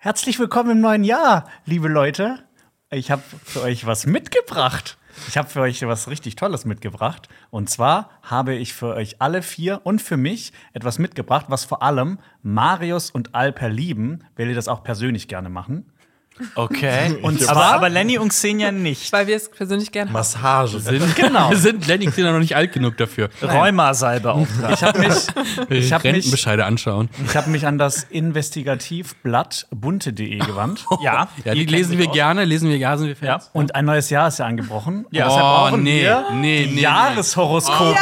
Herzlich willkommen im neuen Jahr, liebe Leute. Ich habe für euch was mitgebracht. Ich habe für euch was richtig Tolles mitgebracht. Und zwar habe ich für euch alle 4 und für mich etwas mitgebracht, was vor allem Marius und Alper lieben, weil die das auch persönlich gerne machen. Okay. Und zwar, aber Lenny und Xenia nicht. Weil wir es persönlich gerne haben. Massage. Genau. Sind Lenny und Xenia noch nicht alt genug dafür. Rheumasalbe auch dran. Ich hab mich Rentenbescheide anschauen. Ich habe mich an das Investigativblatt bunte.de gewandt. Ja, Ja, die lesen wir gerne, sind wir Fans. Ja. Und ein neues Jahr ist ja angebrochen. Ja. Und deshalb brauchen nee, wir nee, die nee. Jahreshoroskope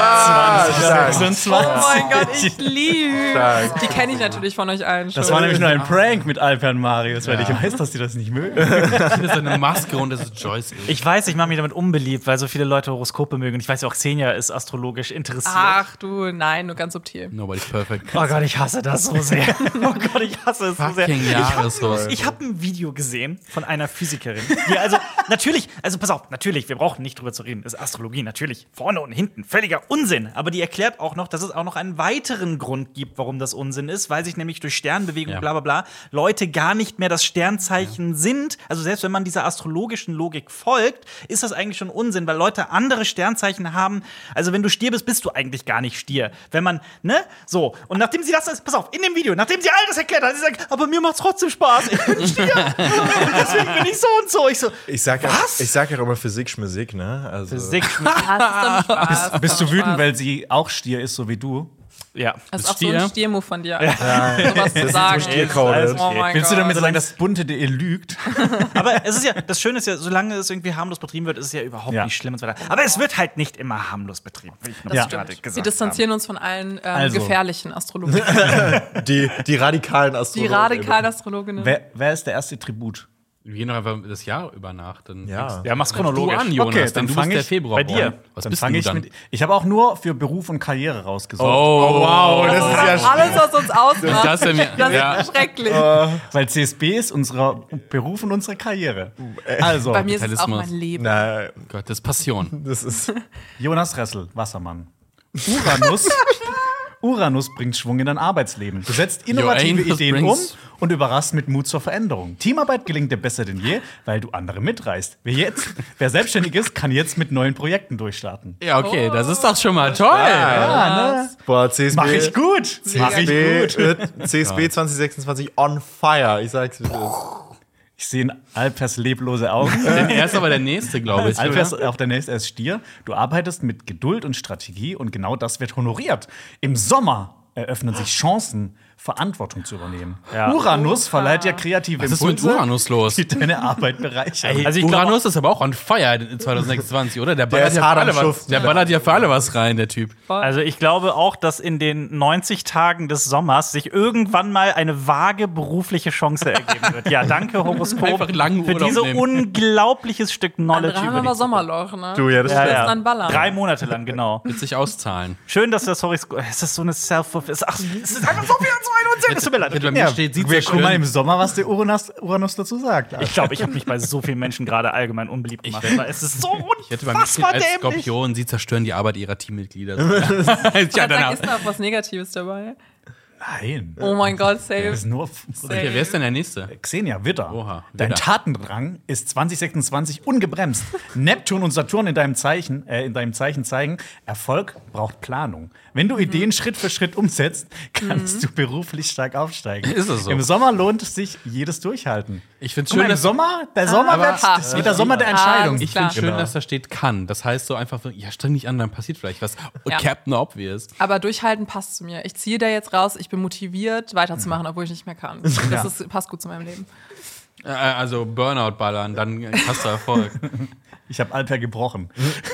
2026. Oh mein Gott, ich liebe. Die kenne ich natürlich von euch allen schon. Das war nämlich nur ein Prank mit Alper und Marius, weil ich weiß, dass die das nicht mögen. Das ist eine Maske und das ist Joyce. Ich weiß, ich mache mich damit unbeliebt, weil so viele Leute Horoskope mögen. Ich weiß ja auch, Xenia ist astrologisch interessiert. Ach du, nein, nur ganz subtil. Nobody's perfect. Oh Gott, ich hasse das so sehr. Oh Gott, ich hasse es so sehr. Fucking Jahreshoroskop. Ich habe ein Video gesehen von einer Physikerin. Die natürlich, pass auf, natürlich, wir brauchen nicht drüber zu reden. Das ist Astrologie, natürlich. Vorne und hinten, völliger Unsinn. Aber die erklärt auch noch, dass es auch noch einen weiteren Grund gibt, warum das Unsinn ist, weil sich nämlich durch Sternbewegung, bla bla bla, Leute gar nicht mehr das Sternzeichen sind. Also selbst wenn man dieser astrologischen Logik folgt, ist das eigentlich schon Unsinn, weil Leute andere Sternzeichen haben. Also wenn du Stier bist, bist du eigentlich gar nicht Stier. Wenn man, ne? So. Und nachdem sie das, pass auf, in dem Video, nachdem sie all das erklärt hat, sie sagt, aber mir macht's trotzdem Spaß. Ich bin Stier. Und deswegen bin ich so und so. Ich sag ja auch immer Physik, Schmusik, ne? Also Physik. Hast du Spaß? Bist du wütend, weil sie auch Stier ist, so wie du? Ja. Das ist auch Stier? so ein Stiermove von dir. Sowas zu sagen. Stiercode. Oh mein Willst du Gott. damit sagen, dass bunte.de lügt? Aber es ist ja, das Schöne ist ja, solange es irgendwie harmlos betrieben wird, ist es ja überhaupt Ja. nicht schlimm und so weiter. Aber es wird halt nicht immer harmlos betrieben, wie ich noch Ja. gerade Wir gesagt distanzieren uns von allen Also. gefährlichen Astrologen. Die radikalen Die Astrologen. radikalen Astrologinnen. Wer ist der erste Tribut? Wir gehen doch einfach das Jahr über nach. Dann Ja. Ja, mach's Du chronologisch. an, Jonas, Okay, denn dann du fang bist der ich Februar. bei dir. Was Dann bist fange du ich dann? mit. Ich habe auch nur für Beruf und Karriere rausgesucht. Oh, wow. Das ist ja Alles, was uns ausmacht. Das ist ja Schrecklich. Weil CSB ist unser Beruf und unsere Karriere. Also, Bei mir ist es auch Kapitalismus. mein Leben. Na, Gott, das ist Passion. das ist. Jonas Ressel, Wassermann. Uranus bringt Schwung in dein Arbeitsleben. Du setzt innovative Uranus Ideen um brings- und überraschst mit Mut zur Veränderung. Teamarbeit gelingt dir besser denn je, weil du andere mitreißt. Wer selbstständig ist, kann jetzt mit neuen Projekten durchstarten. Ja, okay, das ist doch schon mal toll. Ja, ne? Boah, CSB. Mach ich gut. Mach ich gut. CSB 2026 on fire. Ich sag's wie es ist. Ich sehe Alpers leblose Augen. Denn er ist aber der Nächste, glaube ich. Alper oder? ist auch der nächste, er ist Stier. Du arbeitest mit Geduld und Strategie und genau das wird honoriert. Im Sommer eröffnen sich Chancen, Verantwortung zu übernehmen. Ja. Uranus verleiht dir kreative Was ist mit Impulse, Uranus los? die deine Arbeit bereichern. Also ich glaub- Uranus ist aber auch on fire in 2026, oder? Der ist ballert, ja hart für am alle was, Schuften. der ballert ja für alle was rein, der Typ. Also ich glaube auch, dass in den 90 Tagen des Sommers sich irgendwann mal eine vage berufliche Chance ergeben wird. Ja, danke Horoskop Einfach langen für Urlaub dieses nehmen. unglaubliches Stück Knowledge Andere haben über aber die Sommerloch, ne? Du, ja, das Ja, stimmt. ja. dann ballern. 3 Monate lang, genau. Wird sich auszahlen. Schön, dass das Horoskop. Es ist so eine Self-Fulfillment. Ach, es ist einfach so viel an so einen Unsinn. Es tut mir leid. Bei mir Ja, steht, sieht wir so gucken mal im schön. Sommer, was der Uranus dazu sagt. Ich glaube, ich habe mich bei so vielen Menschen gerade allgemein unbeliebt gemacht. Aber es ist so Ich hätte bei mir stehen unfassbar als dämlich. Skorpion, sie zerstören die Arbeit ihrer Teammitglieder. Ja, danach. ist da auch was Negatives dabei? Nein. Oh mein Gott, Das safe. ist nur Okay, wer ist denn der Nächste? Xenia, Widder. Oha, Dein Widder. Tatendrang ist 2026 ungebremst. Neptun und Saturn in deinem Zeichen zeigen, Erfolg braucht Planung. Wenn du Ideen Schritt für Schritt umsetzt, kannst du beruflich stark aufsteigen. Ist es so? Im Sommer lohnt es sich jedes Durchhalten. Ich finde Guck mal, schön, im dass Sommer, das wird der Sommer der Entscheidung. Ich ich finde schön, Klar. dass da steht kann. Das heißt so einfach so, ja, streng dich an, dann passiert vielleicht was. Ja. Captain Obvious. Aber durchhalten passt zu mir. Ich ziehe da jetzt raus, ich bin motiviert, weiterzumachen, obwohl ich nicht mehr kann. Passt gut zu meinem Leben. Also Burnout ballern, dann hast du Erfolg. Ich habe Alper gebrochen.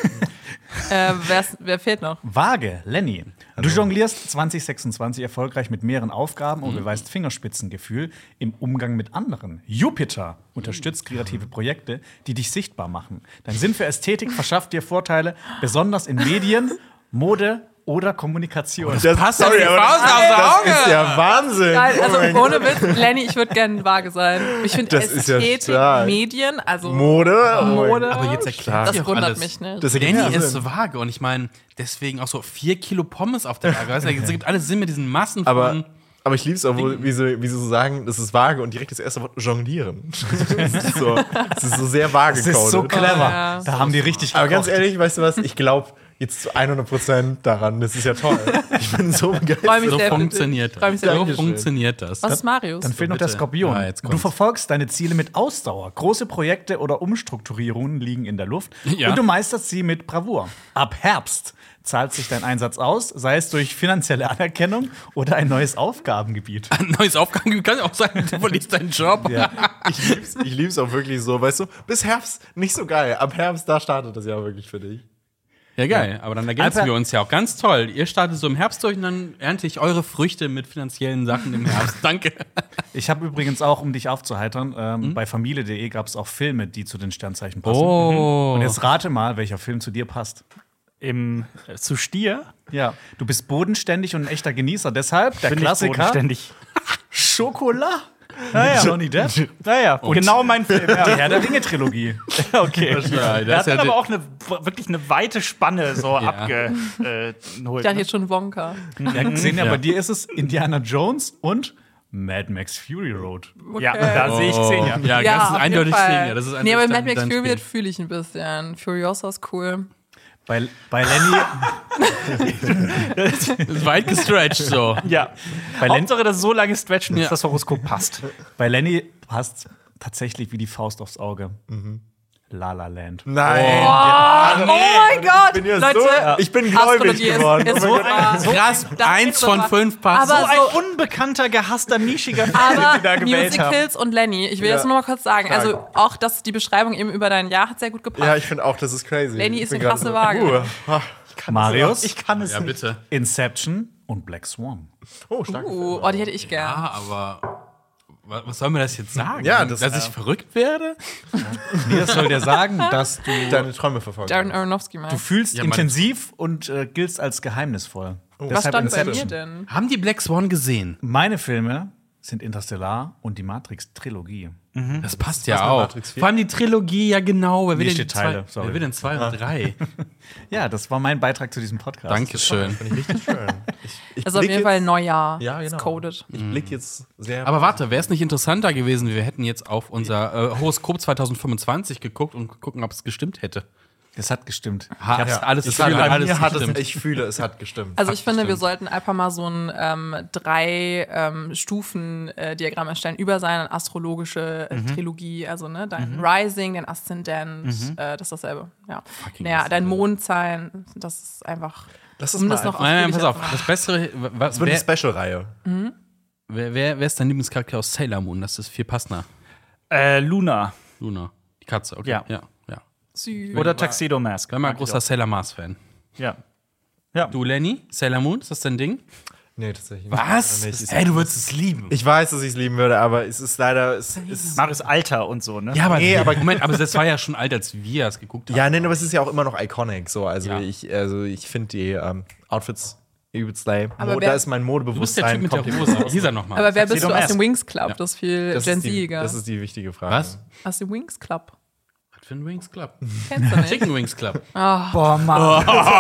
Wer fehlt noch? Waage, Lenny. Du jonglierst 2026 erfolgreich mit mehreren Aufgaben und beweist Fingerspitzengefühl im Umgang mit anderen. Jupiter unterstützt kreative Projekte, die dich sichtbar machen. Dein Sinn für Ästhetik verschafft dir Vorteile, besonders in Medien, Mode oder Kommunikation. Das passt sorry, ja wie aber Faust aufs Auge. Das ist ja Wahnsinn. Nein, also Oh mein ohne Witz, Lenny, ich würde gerne vage sein. Ich finde Das ist ja Ästhetik, stark. Medien, also Mode? Oh mein Mode, Aber jetzt erklärt das sie auch wundert alles. mich nicht. Das ergibt Lenny ja ist Sinn. so vage und ich meine, deswegen auch so 4 Kilo Pommes auf der Waage. Weißt du, es gibt alles Sinn mit diesen Massen von. Aber Aber ich liebe es auch, wie sie so sagen, das ist vage und direkt das erste Wort jonglieren. Das ist so sehr vage Das ist so coded. clever. Ja. Da haben die richtig Aber ganz gekocht. ehrlich, weißt du was? Ich glaube jetzt zu 100% daran. Das ist ja toll. Ich bin so Freu begeistert. mich So sehr für funktioniert dich. Freu mich das. sehr So für dich. funktioniert das. Was ist Marius? Dann fehlt noch der bitte. Skorpion. Ah, jetzt Du kommt's. verfolgst deine Ziele mit Ausdauer. Große Projekte oder Umstrukturierungen liegen in der Luft. Ja. Und du meisterst sie mit Bravour. Ab Herbst zahlt sich dein Einsatz aus, sei es durch finanzielle Anerkennung oder ein neues Aufgabengebiet. Ein neues Aufgabengebiet kann auch sein, du verlierst deinen Job. Ja. Ich lieb's auch wirklich so, weißt du, bis Herbst nicht so geil. Ab Herbst, da startet das ja wirklich für dich. Ja, geil. Aber dann ergänzen Alper- wir uns ja auch ganz toll. Ihr startet so im Herbst durch und dann ernte ich eure Früchte mit finanziellen Sachen im Herbst. Danke. Ich habe übrigens auch, um dich aufzuheitern, bei familie.de gab es auch Filme, die zu den Sternzeichen passen. Oh. Und jetzt rate mal, welcher Film zu dir passt. Zu Stier Ja, du bist bodenständig und ein echter Genießer. Deshalb der bin ich Klassiker bodenständig. Schokolade. Johnny Depp. Naja, genau mein Film. Die Ja. Herr der Ringe-Trilogie. Okay. Ja, Er das hat ist ja aber auch wirklich eine weite Spanne so abgeholt. Ich dachte jetzt schon Wonka. Ja, gesehen, ja, Ja. bei dir ist es Indiana Jones und Mad Max Fury Road. Ja, da sehe ich Xenia. Ja, Ja, ganz auf eindeutig jeden Fall. sehen. Ja, das ist Nee, aber eindeutig Mad Max dein Fury Spiel. fühle ich ein bisschen. Furiosa ist cool. Bei Lenny, Das ist weit gestretched so. Ja. Hauptsache, dass so lange stretchen, bis Ja. das Horoskop passt. bei Lenny passt tatsächlich wie die Faust aufs Auge. La La Land. Nein. Oh mein Gott! bin ja Leute, so- ich bin gläubig Astrologie geworden. Ist Oh mein super. Krass, Das 1 ist von super. 5 passt. Aber So ein unbekannter, gehasster, nischiger Film, den sie da Aber gewählt haben. Musicals und Lenny, ich will jetzt nur mal kurz sagen, Stark. also auch, dass die Beschreibung eben über dein Jahr hat sehr gut gepasst. Ja, ich finde auch, das ist crazy. Lenny Ich ist bin eine grad krasse Waage. Marius, Ich kann es Ja, nicht. bitte. Inception und Black Swan. Oh, stark. Oh, die hätte ich gern. Ja, aber was soll mir das jetzt sagen? Ja, das- dass ich verrückt werde? Mir soll dir sagen, dass du Deine Träume verfolgen. Darren Aronofsky mal. Du fühlst Ja, Mann. intensiv und giltst als geheimnisvoll. Was stand bei mir Inception. denn? Haben die Black Swan gesehen? Meine Filme sind Interstellar und die Matrix-Trilogie. Das passt ja mit auch. Matrix 4? Vor allem die Trilogie, ja genau. Wer will Hier denn steht Teile, zwei- sorry. Wer will denn 2 und 3? Ja, das war mein Beitrag zu diesem Podcast. Dankeschön. Finde ich richtig schön. Ich Das ist auf blick jeden Fall jetzt- Neujahr. Ja, Ist genau. coded. Ich blick jetzt sehr. Aber warte, wäre es nicht interessanter gewesen, wir hätten jetzt auf unser Horoskop 2025 geguckt und gucken, ob es gestimmt hätte. Das hat gestimmt. Ich hab's alles es hat, fühle, bei alles mir hat es, gestimmt. ich fühle, es hat gestimmt. Also ich finde, wir stimmt. sollten einfach mal so ein 3 Stufen-Diagramm erstellen über seine astrologische Trilogie. Also ne, dein Rising, dein Aszendent, das ist dasselbe. Ja. Naja, dein Mondzeichen, das ist einfach. Lass es Um mal das noch einfach- Nein, pass ausführlicher auf, zu machen. das Bessere, Das wird eine Special-Reihe. wer ist dein Lieblingscharakter aus Sailor Moon? Das ist viel passender. Luna Luna, die Katze, okay. Ja. ja. Süß. oder Tuxedo Mask. Ich war mal ein großer Sailor Mars-Fan. Ja. Du, Lenny, Sailor Moon, ist das dein Ding? Nee, tatsächlich Was? nicht. Ey, du würdest es lieben. Ich weiß, dass ich es lieben würde, aber es ist leider. Es ist, Marius Alter und so, ne? Ja, aber, Nee, aber- Moment, aber das war ja schon alt, als wir es geguckt haben. ja, nein, aber es ist ja auch immer noch iconic. So. Also, Ja. ich finde die Outfits übelst lame. Aber wer- Da ist mein Du bist der Modebewusstsein Typ mit der komplett- Hose. Lisa nochmal. Aber wer bist Tuxedo du aus dem Mask. Wings Club? Das ist viel Das Gen ist die- Z-iger. Das ist die wichtige Frage. Was? Aus dem Wings Club. Was für ein Wings Club? Kennst du nicht? Chicken Wings Club. Boah, Mann.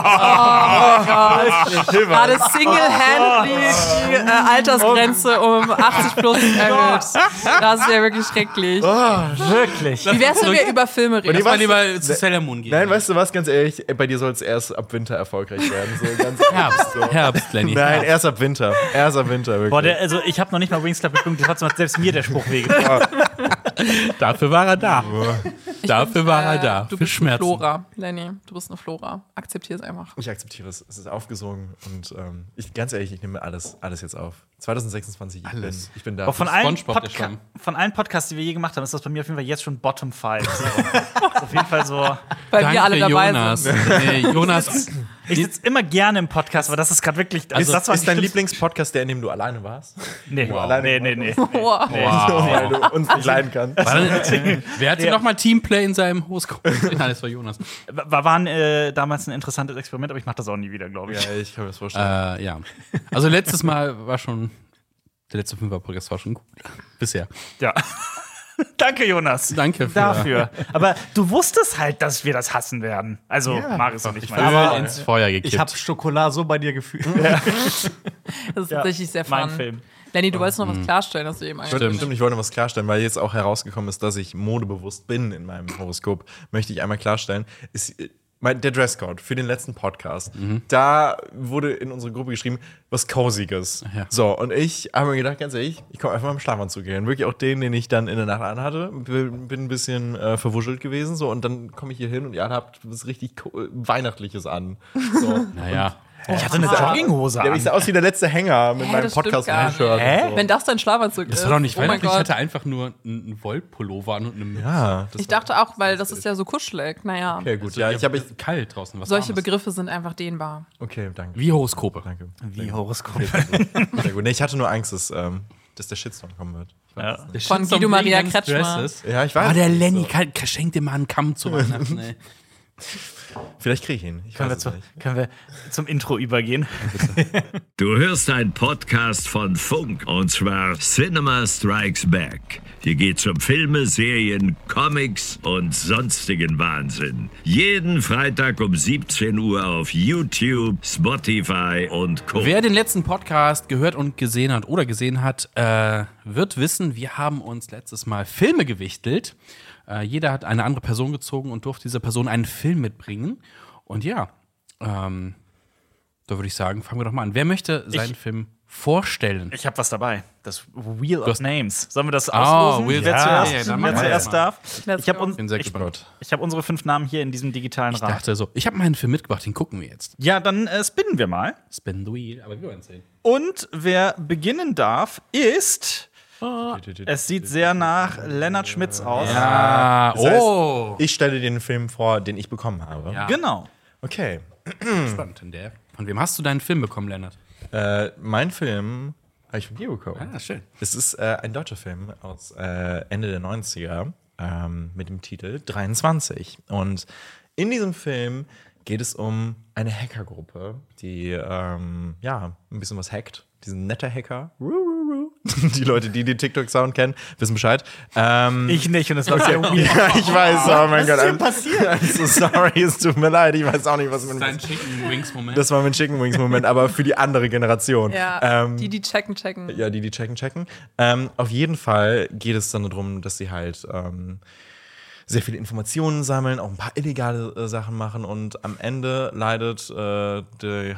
Gerade single-handedly die Altersgrenze um 80 plus erhöht. Das ist ja wirklich schrecklich. Wirklich. Wie wär's, wenn wir über Filme reden? Lass mal lieber zu Sailor Moon gehen. Nein, weißt du was, ganz ehrlich, bei dir soll es erst ab Winter erfolgreich werden. So, ganz Herbst, Herbst, Lenny. Nein, Herbst. erst ab Winter. Erst ab Winter, wirklich. Boah, also ich habe noch nicht mal Wings Club geguckt, trotzdem hat selbst mir der Spruch wehgetan. Dafür war er da. Dafür war er da. Du Für bist eine Schmerzen. Flora, Lenny. Du bist eine Flora. Akzeptier es einfach. Ich akzeptiere es. Es ist aufgesungen und ganz ehrlich, ich nehme alles jetzt auf. 2026, Alles. Ich bin da. Aber von allen, SpongeBob, der Schwamm. von allen Podcasts, die wir je gemacht haben, ist das bei mir auf jeden Fall jetzt schon Bottom 5. So. Ist auf jeden Fall so. Weil wir alle dabei Jonas. sind. Nee, Jonas. Ich sitze immer gerne im Podcast, aber das ist gerade wirklich. Also, das war ist dein die Lieblingspodcast der, in dem du alleine warst? Nee, Wow. nee. Wow. Weil du uns nicht leiden kannst. Wer hatte nochmal Teamplay in seinem Horoskop? Nein, das war Jonas. War damals ein interessantes Experiment, aber ich mache das auch nie wieder, glaube ich. Ja, ich kann mir das vorstellen. Ja. Also letztes Mal war schon. Der letzte 5er-Podcast war schon gut. Bisher. Ja. Danke, Jonas. Danke für- dafür. Aber du wusstest halt, dass wir das hassen werden. Also, Marius und ich. Aber ins Feuer gekippt. Ich habe Schokolade so bei dir gefühlt. Das ist tatsächlich sehr mein fun. Film. Lenny, du wolltest noch was klarstellen, hast du eben Stimmt, ich wollte was klarstellen, weil jetzt auch herausgekommen ist, dass ich modebewusst bin in meinem Horoskop. Möchte ich einmal klarstellen. Der Dresscode für den letzten Podcast, da wurde in unsere Gruppe geschrieben, was Coziges. Ja. So, und ich habe mir gedacht, ganz ehrlich, ich komme einfach mal im Schlafanzug gehen. Wirklich auch den ich dann in der Nacht anhatte. Bin ein bisschen verwuschelt gewesen. So, und dann komme ich hier hin und ihr habt was richtig Weihnachtliches an. So. Naja. Ich hatte eine Jogginghose Ja, an. ich sah aus wie der letzte Hänger mit meinem das stimmt Podcast gar nicht. Shirt. Hä? So. Wenn das dein Schlafanzug ist. Das war doch nicht oh mein weihnachtlich. Ich Gott. hatte einfach nur einen Wollpullover an und eine Mütze. Ja, das Ich dachte auch, weil das ist ja so kuschelig. Naja, okay, gut. Ja, ich habe kalt draußen. Was solche Warmes. Begriffe sind einfach dehnbar. Okay, danke. Wie Horoskope. Danke. Wie Horoskop. Sehr gut. Nee, ich hatte nur Angst, dass der Shitstorm kommen wird. Ich weiß Ja. es nicht. Der Von Shitstorm Guido Maria wegen deines Kretschmer. Dresses. Ja, ich weiß. Der nicht. Lenny schenkt dir mal einen Kamm zu Weihnachten, ey. Vielleicht kriege ich ihn. Ich Können weiß wir, es nicht. können wir zum Intro übergehen? Du hörst einen Podcast von Funk, und zwar Cinema Strikes Back. Hier geht's um Filme, Serien, Comics und sonstigen Wahnsinn. Jeden Freitag um 17 Uhr auf YouTube, Spotify und Co. Wer den letzten Podcast gehört und gesehen hat oder gesehen hat, wird wissen, wir haben uns letztes Mal Filme gewichtelt. Jeder hat eine andere Person gezogen und durfte dieser Person einen Film mitbringen. Und ja, da würde ich sagen, fangen wir doch mal an. Wer möchte seinen Film vorstellen? Ich habe was dabei. Das Wheel of hast- Names. Sollen wir das auslosen? Wheel- wer Ja, zuerst, ja, dann wer machen wir zuerst das mal. darf? Let's Ich habe go. Bin sehr gespannt. hab unsere 5 Namen hier in diesem digitalen Ich Rahmen. dachte so, ich habe meinen Film mitgebracht, den gucken wir jetzt. Ja, dann spinnen wir mal. Spin the Wheel, aber wir werden sehen. Und wer beginnen darf, ist. Es sieht sehr nach Lennart Schmitz aus. Ah, Das heißt, ich stelle den Film vor, den ich bekommen habe. Ja. Genau. Okay. Spannend. Von wem hast du deinen Film bekommen, Lennart? Mein Film habe ich von dir bekommen. Ah, schön. Es ist ein deutscher Film aus Ende der 90er mit dem Titel 23. Und in diesem Film geht es um eine Hackergruppe, die ein bisschen was hackt. Die sind nette Hacker. Die Leute, die den TikTok-Sound kennen, wissen Bescheid. Ich nicht, und es war sehr weird. Ja, ich weiß, oh mein Gott. ist denn passiert? I'm so sorry, es tut mir leid. Ich weiß auch nicht, was mit Dein Chicken Wings-Moment. Das war mein Chicken Wings-Moment, aber für die andere Generation. Ja, die checken. Ja, die checken. Auf jeden Fall geht es dann darum, dass sie halt sehr viele Informationen sammeln, auch ein paar illegale Sachen machen und am Ende leidet der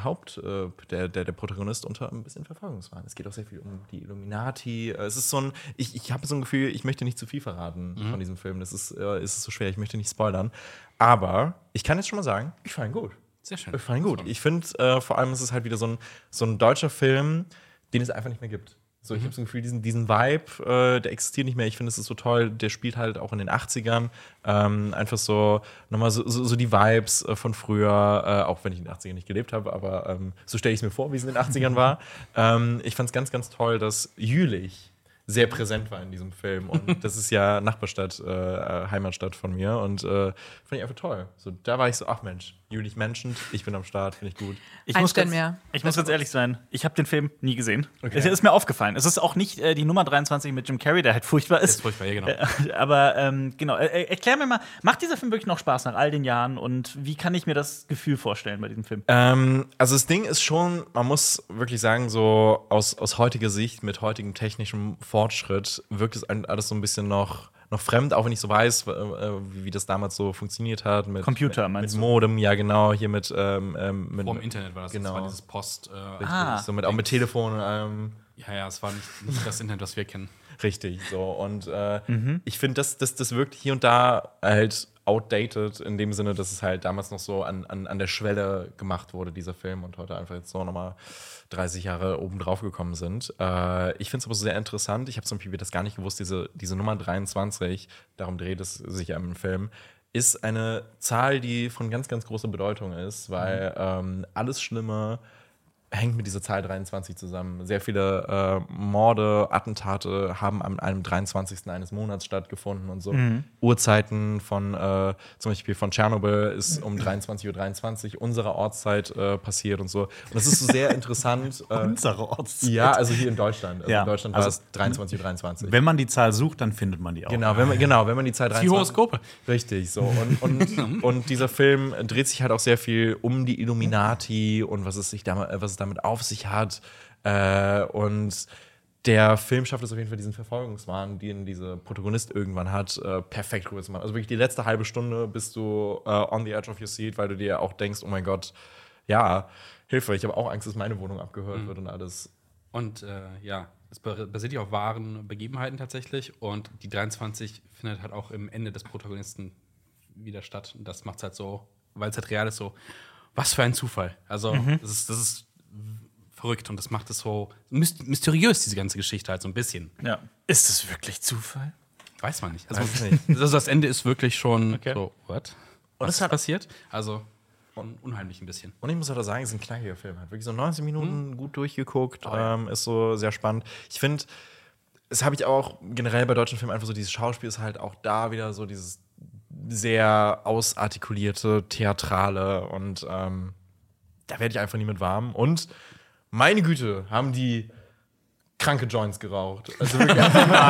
Protagonist unter ein bisschen Verfolgungswahn. Es geht auch sehr viel um die Illuminati. Es ist so ein, ich habe so ein Gefühl, ich möchte nicht zu viel verraten von diesem Film. Das ist so schwer, ich möchte nicht spoilern. Aber ich kann jetzt schon mal sagen, ich fand ihn gut. Sehr schön. Ich fand ihn gut. Ich finde, vor allem ist es halt wieder so ein deutscher Film, den es einfach nicht mehr gibt. So, ich habe so ein Gefühl, diesen Vibe, der existiert nicht mehr. Ich finde, es ist so toll. Der spielt halt auch in den 80ern. Einfach so, nochmal so die Vibes von früher, auch wenn ich in den 80ern nicht gelebt habe, aber so stelle ich es mir vor, wie es in den 80ern war. Ich fand es ganz, ganz toll, dass Jülich sehr präsent war in diesem Film. Und das ist ja Nachbarstadt, Heimatstadt von mir. Und fand ich einfach toll. So, da war ich so, ach Mensch, Jülich menschend, ich bin am Start, finde ich gut. Ein Stern mehr. Ich muss ganz ehrlich sein, ich habe den Film nie gesehen. Es ist mir aufgefallen. Es ist auch nicht die Nummer 23 mit Jim Carrey, der halt furchtbar ist. ist furchtbar, ja, genau. Aber genau, erklär mir mal, macht dieser Film wirklich noch Spaß nach all den Jahren und wie kann ich mir das Gefühl vorstellen bei diesem Film? Also das Ding ist schon, man muss wirklich sagen, so aus heutiger Sicht, mit heutigem technischem Fortschritt, wirkt es alles so ein bisschen noch fremd, auch wenn ich so weiß, wie das damals so funktioniert hat. Mit Computer, meinst mit du? Modem, ja genau, hier mit Vor dem Internet war das. Genau. Das war dieses Post. Ah. so auch mit Telefon, Ja, es war nicht das Internet, was wir kennen. richtig, so. Und ich finde, das wirkt hier und da halt outdated, in dem Sinne, dass es halt damals noch so an der Schwelle gemacht wurde, dieser Film, und heute einfach jetzt so nochmal 30 Jahre oben drauf gekommen sind. Ich finde es aber so sehr interessant. Ich habe zum Beispiel das gar nicht gewusst, diese Nummer 23, darum dreht es sich ja im Film, ist eine Zahl, die von ganz, ganz großer Bedeutung ist, weil alles Schlimme hängt mit dieser Zahl 23 zusammen. Sehr viele Morde, Attentate haben an einem 23. eines Monats stattgefunden und so. Uhrzeiten von zum Beispiel von Tschernobyl ist um 23:23 Uhr unserer Ortszeit passiert und so. Und das ist so sehr interessant. Unsere Ortszeit. Ja, also hier in Deutschland. Also Ja, in Deutschland war es 23:23 Uhr. Wenn man die Zahl sucht, dann findet man die auch. Genau, wenn man die Zahl 23. Die Horoskope. Richtig, so. Und dieser Film dreht sich halt auch sehr viel um die Illuminati und was es damit auf sich hat. Und der Film schafft es auf jeden Fall, diesen Verfolgungswahn, den diese Protagonist irgendwann hat, perfekt rüber zu machen. Also wirklich die letzte halbe Stunde bist du on the edge of your seat, weil du dir auch denkst, oh mein Gott, ja, Hilfe, ich habe auch Angst, dass meine Wohnung abgehört wird und alles. Und es basiert ja auf wahren Begebenheiten tatsächlich. Und die 23 findet halt auch im Ende des Protagonisten wieder statt. Und das macht es halt so, weil es halt real ist, so, was für ein Zufall. Also, das ist verrückt und das macht es so mysteriös, diese ganze Geschichte halt so ein bisschen. Ja. Ist es wirklich Zufall? Weiß man nicht. Also das Ende ist wirklich schon so, what? Und Was ist passiert? Also unheimlich ein bisschen. Und ich muss auch sagen, es ist ein knackiger Film. Hat wirklich so 19 Minuten gut durchgeguckt. Ist so sehr spannend. Ich finde, das habe ich auch generell bei deutschen Filmen einfach so, dieses Schauspiel ist halt auch da wieder so dieses sehr ausartikulierte, theatrale und da werde ich einfach nie mit warm. Und meine Güte, haben die kranke Joints geraucht. Also wirklich,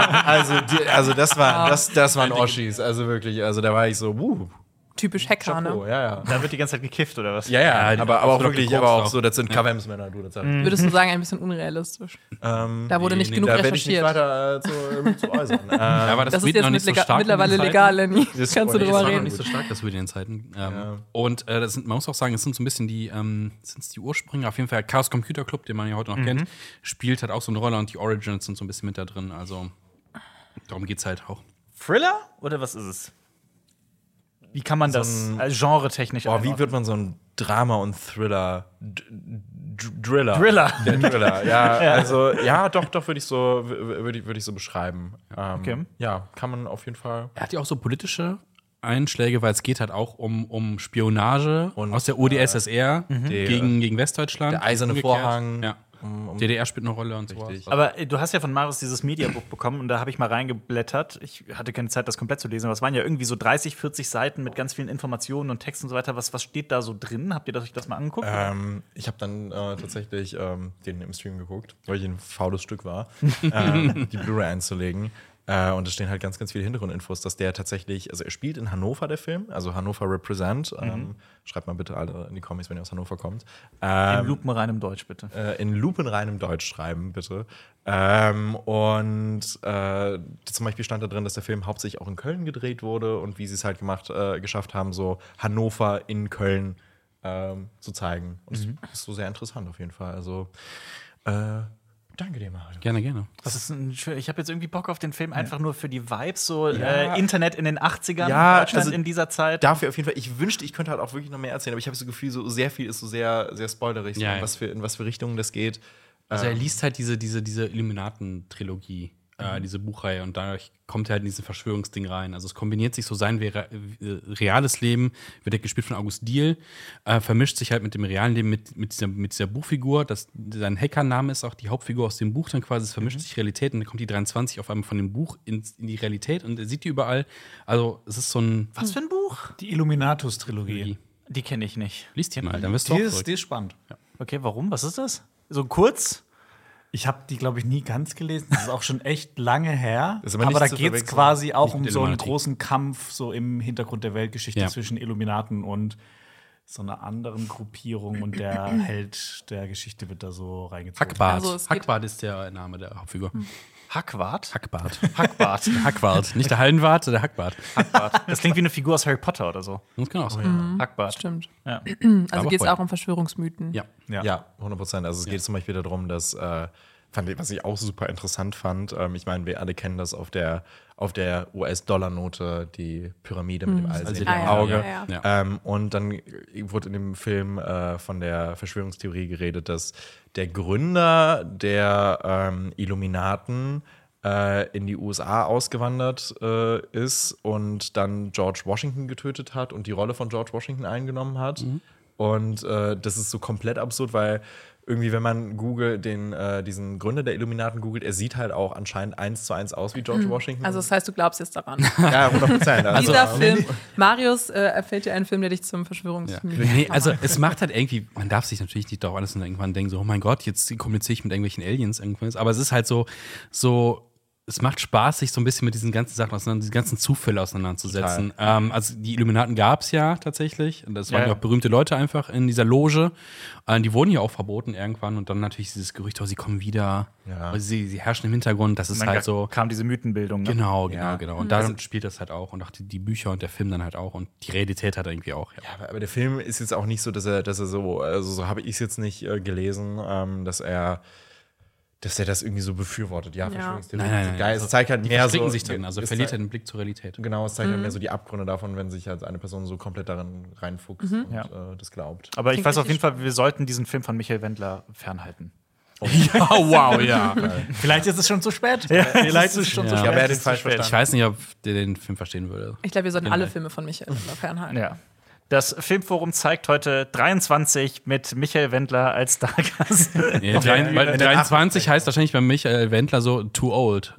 das waren Oschis. Also wirklich, also da war ich so, Typisch Hacker, Chapeau, ne? ja. Da wird die ganze Zeit gekifft, oder was? Ja, die aber auch absolut wirklich, gekokst aber auch auch. so, das sind KWMs-Männer, du, das sagst. Würdest du sagen, ein bisschen unrealistisch? Da wurde nicht genug Da werde ich nicht recherchiert. weiter zu äußern. aber Das ist wird jetzt noch nicht so stark in den mittlerweile Zeiten. legal, Lenny. Das Kannst du ist drüber noch reden? Nicht so stark, das würde in den Zeiten. Und man muss auch sagen, es sind so ein bisschen sind's die Ursprünge. Auf jeden Fall Chaos Computer Club, den man ja heute noch kennt, spielt halt auch so eine Rolle und die Origins sind so ein bisschen mit da drin. Also darum geht's halt auch. Thriller? Oder was ist es? Wie kann man das genre-technisch Wie wird man so ein Drama und Thriller? Driller. Thriller. Der Thriller, ja. Also, ja, doch, würde ich so beschreiben. Okay. Ja, kann man auf jeden Fall. Er hat ja auch so politische Einschläge, weil es geht halt auch um Spionage Und, aus der UdSSR gegen Westdeutschland. Der eiserne Umgekehrt. Vorhang. Ja. DDR spielt eine Rolle und Richtig. so. Aber du hast ja von Marius dieses Mediabook bekommen und da habe ich mal reingeblättert. Ich hatte keine Zeit, das komplett zu lesen, aber es waren ja irgendwie so 30, 40 Seiten mit ganz vielen Informationen und Texten und so weiter. Was steht da so drin? Habt ihr euch das mal angeguckt? Ich habe dann tatsächlich den im Stream geguckt, weil ich ein faules Stück war, die Blu-ray einzulegen. Und es stehen halt ganz, ganz viele Hintergrundinfos, dass der tatsächlich, also er spielt in Hannover, der Film, also Hannover Represent. Schreibt mal bitte alle in die Comics, wenn ihr aus Hannover kommt. In lupenreinem Deutsch, bitte. In lupenreinem Deutsch schreiben, bitte. Zum Beispiel stand da drin, dass der Film hauptsächlich auch in Köln gedreht wurde und wie sie es halt geschafft haben, so Hannover in Köln zu zeigen. Und das ist so sehr interessant auf jeden Fall. Also, danke dir, Mario. Gerne. Ich habe jetzt irgendwie Bock auf den Film, einfach nur für die Vibes, so Internet in den 80ern, Ja, Deutschland also in dieser Zeit. Dafür auf jeden Fall. Ich wünschte, ich könnte halt auch wirklich noch mehr erzählen, aber ich habe das Gefühl, so sehr viel ist so sehr, sehr spoilerig, so, Ja. in was für Richtungen das geht. Also er liest halt diese Illuminaten-Trilogie, diese Buchreihe, und dadurch kommt er halt in diesen Verschwörungsding rein. Also es kombiniert sich so sein reales Leben, wird er gespielt von August Diehl, vermischt sich halt mit dem realen Leben, mit dieser Buchfigur. Sein Hackername ist auch die Hauptfigur aus dem Buch dann quasi. Es vermischt sich Realität und dann kommt die 23 auf einmal von dem Buch in die Realität und er sieht die überall. Also es ist so ein Was für ein Buch? Die Illuminatus-Trilogie. Die kenne ich nicht. Lies die mal, dann wirst du auch verrückt. Die ist spannend. Okay, warum? Was ist das? So kurz? Ich habe die, glaube ich, nie ganz gelesen. Das ist auch schon echt lange her. Das ist aber Aber nicht da zu geht es verwechseln. quasi auch Nicht um mit so einen Illuminati. großen Kampf so im Hintergrund der Weltgeschichte Ja. zwischen Illuminaten und so einer anderen Gruppierung. Und der Held der Geschichte wird da so reingezogen. Hackbart. Also es geht- Hackbart ist der Name der Hauptfigur. Hackwart? Hackbart. Hackbart. Hackbart. Nicht der Hallenwart, sondern der Hackbart. Hackbart. Das klingt wie eine Figur aus Harry Potter oder so. Das kann auch sein. Hackbart. Stimmt. Ja. Also Aber geht es voll. auch um Verschwörungsmythen. Ja. Ja, 100%. Also es geht zum Beispiel darum, dass, was ich auch super interessant fand, ich meine, wir alle kennen das auf der US-Dollar-Note, die Pyramide mit dem allsehenden ja, Auge. ja. Und dann wurde in dem Film von der Verschwörungstheorie geredet, dass der Gründer der Illuminaten in die USA ausgewandert ist und dann George Washington getötet hat und die Rolle von George Washington eingenommen hat. Und das ist so komplett absurd, weil irgendwie, wenn man diesen Gründer der Illuminaten googelt, er sieht halt auch anscheinend 1:1 aus wie George Washington. Also das heißt, du glaubst jetzt daran. ja, 100%. Also, Dieser Film, Marius, erfällt dir einen Film, der dich zum Verschwörungsmythen Nee, also es macht halt irgendwie, man darf sich natürlich nicht doch alles irgendwann denken, so, oh mein Gott, jetzt kommuniziere ich mit irgendwelchen Aliens irgendwas. Aber es ist halt so es macht Spaß, sich so ein bisschen mit diesen ganzen Sachen diesen ganzen Zufällen auseinanderzusetzen. Also die Illuminaten gab es ja tatsächlich. Und das waren ja auch berühmte Leute einfach in dieser Loge. Die wurden ja auch verboten irgendwann. Und dann natürlich dieses Gerücht, sie kommen wieder. Ja. Sie herrschen im Hintergrund. Das ist halt so. Kam diese Mythenbildung. Ne? Genau. Und da spielt das halt auch. Und auch die Bücher und der Film dann halt auch. Und die Realität hat er irgendwie auch. Ja, aber der Film ist jetzt auch nicht so, dass er so, also so habe ich es jetzt nicht gelesen, dass er das irgendwie so befürwortet. Ja, Verschwörungstheorien sind geil. Es zeigt halt mehr so. Sich drin, also verliert er den Blick zur Realität. Genau, es zeigt halt mehr so die Abgründe davon, wenn sich halt eine Person so komplett darin reinfuchst und das glaubt. Aber ich weiß auf jeden Fall, wir sollten diesen Film von Michael Wendler fernhalten. Ja, wow, ja. Vielleicht ist es schon zu spät. Vielleicht ist es schon zu spät. Aber er hat den falsch verstanden. Ich weiß nicht, ob der den Film verstehen würde. Ich glaube, wir sollten alle Filme von Michael Wendler fernhalten. Ja. Das Filmforum zeigt heute 23 mit Michael Wendler als Stargast. Nee, 23 heißt wahrscheinlich bei Michael Wendler so too old.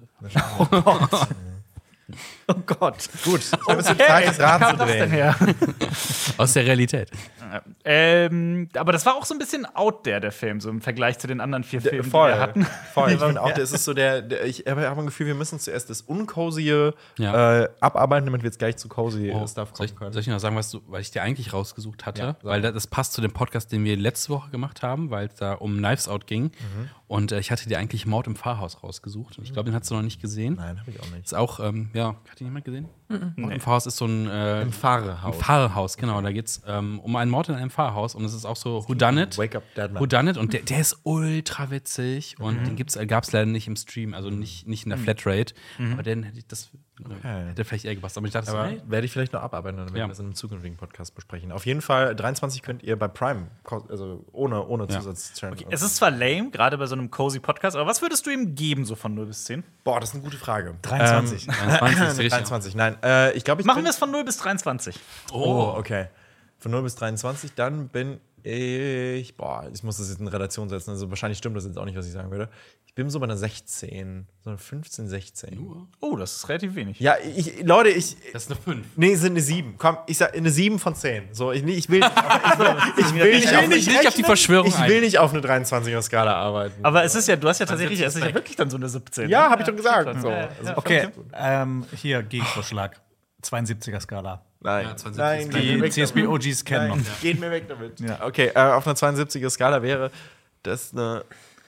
Oh Gott. Gut, ich habe jetzt das Rad zu drehen. Aus der Realität. Aber das war auch so ein bisschen out der Film, so im Vergleich zu den anderen 4 Filmen, die wir hatten. Voll. Ich finde auch, das ist so ich habe ein Gefühl, wir müssen zuerst das Uncosy abarbeiten, damit wir jetzt gleich zu cozy Stuff kommen können. Soll ich noch sagen, weil ich dir eigentlich rausgesucht hatte? Weil das passt zu dem Podcast, den wir letzte Woche gemacht haben, weil es da um Knives Out ging. Und ich hatte dir eigentlich Mord im Pfarrhaus rausgesucht. Und ich glaube, den hast du noch nicht gesehen. Nein, habe ich auch nicht. Ist auch, hat ihn jemand gesehen? Mord im Pfarrhaus ist so ein im Pfarrhaus. Im Pfarrhaus, genau. Da geht es um einen Mord in einem Pfarrhaus. Und es ist auch so Whodunit. Wake Up Dead Man. Whodunit. Und der ist ultra witzig. Und den gab es leider nicht im Stream, also nicht in der Flatrate. Aber den hätte hätte vielleicht eher gepasst. Aber ich dachte, werde ich vielleicht noch abarbeiten, dann werden wir das in einem zukünftigen Podcast besprechen. Auf jeden Fall, 23 könnt ihr bei Prime, also ohne Zusatz-Channel. Okay. Es ist zwar lame, gerade bei so einem cozy Podcast, aber was würdest du ihm geben, so von 0 bis 10? Boah, das ist eine gute Frage. 23. 23, nein. Ich glaube, Machen wir es von 0 bis 23. Oh, okay. Von 0 bis 23, dann bin ich muss das jetzt in Relation setzen, also wahrscheinlich stimmt das jetzt auch nicht, was ich sagen würde. Ich bin so bei einer 16, so einer 15, 16. Oh, das ist relativ wenig. Ja, Leute, das ist eine 5. Nee, sind eine 7. Komm, ich sag eine 7 von 10. So, ich will nicht auf die Verschwörung Ich will nicht auf eine 23er-Skala arbeiten. Aber es ist ja, du hast ja tatsächlich, es ist ja wirklich dann so eine 17. Ja, habe ich doch gesagt. So. Also, Okay, hier, Gegenvorschlag. 72er-Skala. Nein, Nein, Die CSB-OGs kennen noch. Geht mir weg damit. Ja. Okay, auf einer 72er-Skala wäre das eine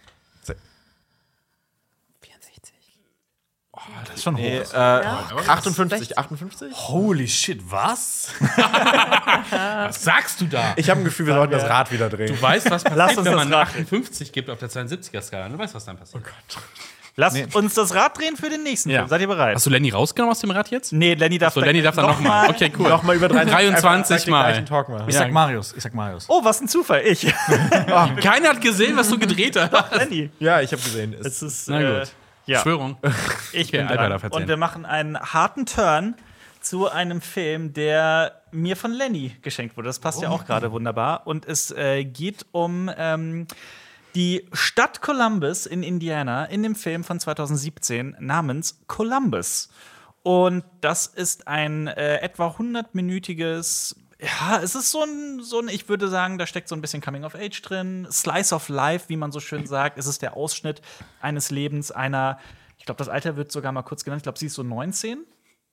64. das ist schon hoch. 58. 58? Holy shit, was? Was sagst du da? Ich habe ein Gefühl, wir sollten das Rad wieder drehen. Du weißt, was Lass passiert, uns wenn das man Rad 58 gibt auf der 72er-Skala. Du weißt, was dann passiert. Oh Gott. Lasst uns das Rad drehen für den nächsten Film. Seid ihr bereit? Hast du Lenny rausgenommen aus dem Rad jetzt? Nee, Lenny darf Lenny darf dann nochmal. Okay, cool. Nochmal über 23 Mal. Ich sag Marius. Oh, was ein Zufall. Ich. Keiner hat gesehen, was du gedreht hast. Lenny. Ja, ich habe gesehen. Es ist, Na gut. ja. Schwörung. Ich bin Alter dran. darf erzählen. Und wir machen einen harten Turn zu einem Film, der mir von Lenny geschenkt wurde. Das passt ja auch gerade wunderbar. Und es geht um die Stadt Columbus in Indiana in dem Film von 2017 namens Columbus. Und das ist ein etwa 100-minütiges, es ist so ein, ich würde sagen, da steckt so ein bisschen Coming of Age drin, Slice of Life, wie man so schön sagt. Es ist der Ausschnitt eines Lebens einer, ich glaube, das Alter wird sogar mal kurz genannt, ich glaube, sie ist so 19.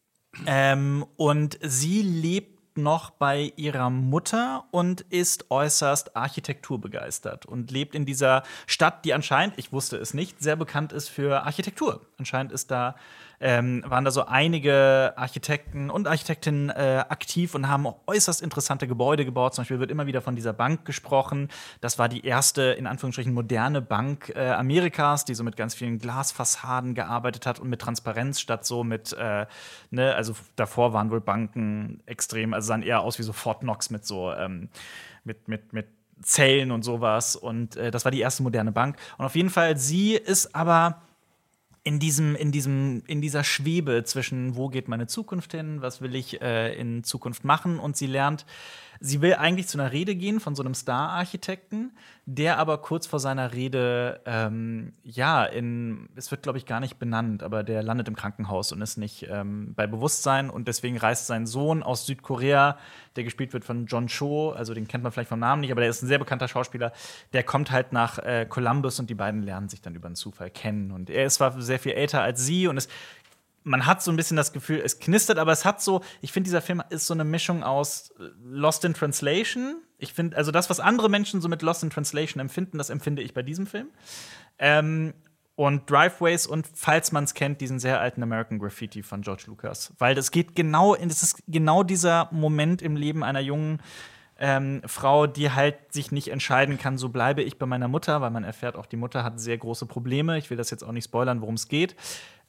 Und sie lebt noch bei ihrer Mutter und ist äußerst architekturbegeistert und lebt in dieser Stadt, die anscheinend, ich wusste es nicht, sehr bekannt ist für Architektur. Anscheinend waren da so einige Architekten und Architektinnen aktiv und haben auch äußerst interessante Gebäude gebaut. Zum Beispiel wird immer wieder von dieser Bank gesprochen. Das war die erste, in Anführungsstrichen, moderne Bank Amerikas, die so mit ganz vielen Glasfassaden gearbeitet hat und mit Transparenz statt so mit, also davor waren wohl Banken extrem, also sahen eher aus wie so Fort Knox mit so, mit Zellen und sowas. Und das war die erste moderne Bank. Und auf jeden Fall, sie ist aber in dieser Schwebe zwischen, wo geht meine Zukunft hin, was will ich in Zukunft machen, und sie lernt sie will eigentlich zu einer Rede gehen von so einem Star-Architekten, der aber kurz vor seiner Rede, es wird, glaube ich, gar nicht benannt, aber der landet im Krankenhaus und ist nicht bei Bewusstsein. Und deswegen reist sein Sohn aus Südkorea, der gespielt wird von John Cho, also den kennt man vielleicht vom Namen nicht, aber der ist ein sehr bekannter Schauspieler, der kommt halt nach Columbus und die beiden lernen sich dann über einen Zufall kennen. Und er ist zwar sehr viel älter als sie und man hat so ein bisschen das Gefühl, es knistert, aber es hat so, ich finde, dieser Film ist so eine Mischung aus Lost in Translation. Ich finde, also das, was andere Menschen so mit Lost in Translation empfinden, das empfinde ich bei diesem Film. Und Driveways und, falls man es kennt, diesen sehr alten American Graffiti von George Lucas. Weil das ist genau dieser Moment im Leben einer jungen Frau, die halt sich nicht entscheiden kann, so bleibe ich bei meiner Mutter, weil man erfährt auch, die Mutter hat sehr große Probleme. Ich will das jetzt auch nicht spoilern, worum es geht.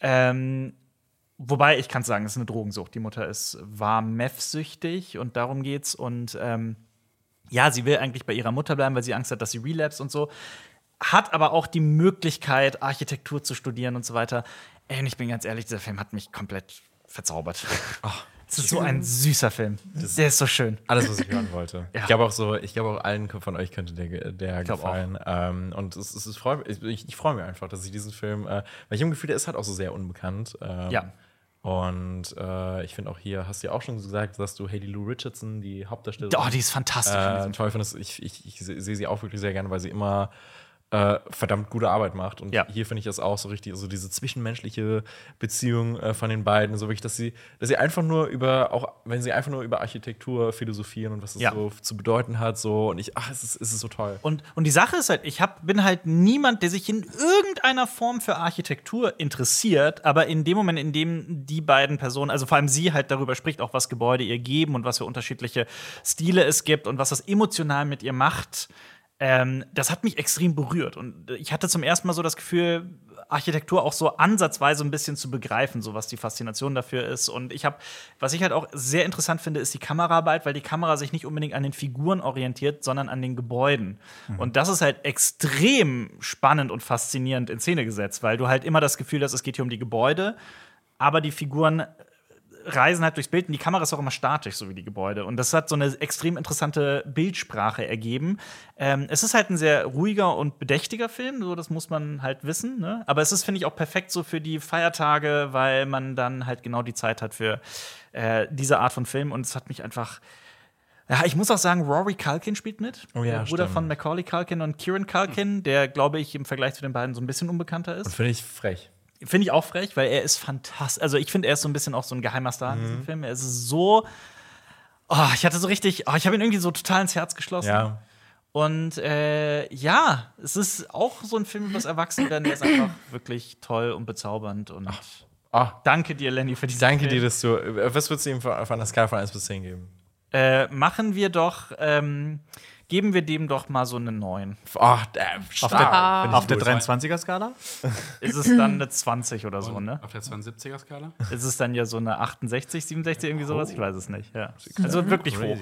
Wobei, ich kann sagen, es ist eine Drogensucht. Die Mutter war meth-süchtig und darum geht's. Und sie will eigentlich bei ihrer Mutter bleiben, weil sie Angst hat, dass sie relapst und so. Hat aber auch die Möglichkeit, Architektur zu studieren und so weiter. Und ich bin ganz ehrlich, dieser Film hat mich komplett verzaubert. Es ist so ein süßer Film. Der ist so schön. Alles, was ich hören wollte. Ja. Ich glaube auch allen von euch könnte der gefallen. Und ich freue mich einfach, dass ich diesen Film, weil ich habe das Gefühl, der ist halt auch so sehr unbekannt. Ja. Und ich finde auch hier, hast du ja auch schon gesagt, dass du Hayley Lou Richardson, die Hauptdarstellerin, Die ist fantastisch. toll findest. Ich sehe sie auch wirklich sehr gerne, weil sie immer verdammt gute Arbeit macht. Und hier finde ich das auch so richtig, also diese zwischenmenschliche Beziehung von den beiden, so wirklich, dass sie einfach nur auch wenn sie einfach nur über Architektur philosophieren und was das so zu bedeuten hat, so, und es ist so toll. Und die Sache ist halt, bin halt niemand, der sich in irgendeiner Form für Architektur interessiert, aber in dem Moment, in dem die beiden Personen, also vor allem sie halt darüber spricht, auch was Gebäude ihr geben und was für unterschiedliche Stile es gibt und was das emotional mit ihr macht, das hat mich extrem berührt. Und ich hatte zum ersten Mal so das Gefühl, Architektur auch so ansatzweise ein bisschen zu begreifen, so was die Faszination dafür ist. Und was ich halt auch sehr interessant finde, ist die Kameraarbeit, weil die Kamera sich nicht unbedingt an den Figuren orientiert, sondern an den Gebäuden. Und das ist halt extrem spannend und faszinierend in Szene gesetzt, weil du halt immer das Gefühl hast, es geht hier um die Gebäude, aber die Figuren reisen halt durchs Bild und die Kamera ist auch immer statisch, so wie die Gebäude. Und das hat so eine extrem interessante Bildsprache ergeben. Es ist halt ein sehr ruhiger und bedächtiger Film, so, das muss man halt wissen. Ne? Aber es ist, finde ich, auch perfekt so für die Feiertage, weil man dann halt genau die Zeit hat für diese Art von Film. Und es hat mich einfach. Ja, ich muss auch sagen, Rory Culkin spielt mit. Oh ja, der Bruder stimmt. von Macaulay Culkin und Kieran Culkin, der, glaube ich, im Vergleich zu den beiden so ein bisschen unbekannter ist. Und finde ich frech. Finde ich auch frech, weil er ist fantastisch. Also ich finde, er ist so ein bisschen auch so ein geheimer Star in diesem Film. Er ist so. Ich hatte so richtig. Ich habe ihn irgendwie so total ins Herz geschlossen. Ja. Und es ist auch so ein Film über das Erwachsenwerden, der ist einfach wirklich toll und bezaubernd. Und danke dir, Lenny, für diesen Danke Film. dir, dass du. Was würdest du ihm auf einer Skala von 1 bis 10 geben? Machen wir doch. Geben wir dem doch mal so eine 9. Auf der 23er-Skala? Ist es dann eine 20 oder so, ne? Auf der 72er-Skala? Ist es dann ja so eine 68, 67, irgendwie sowas? Ich weiß es nicht. Ja. Also wirklich hoch.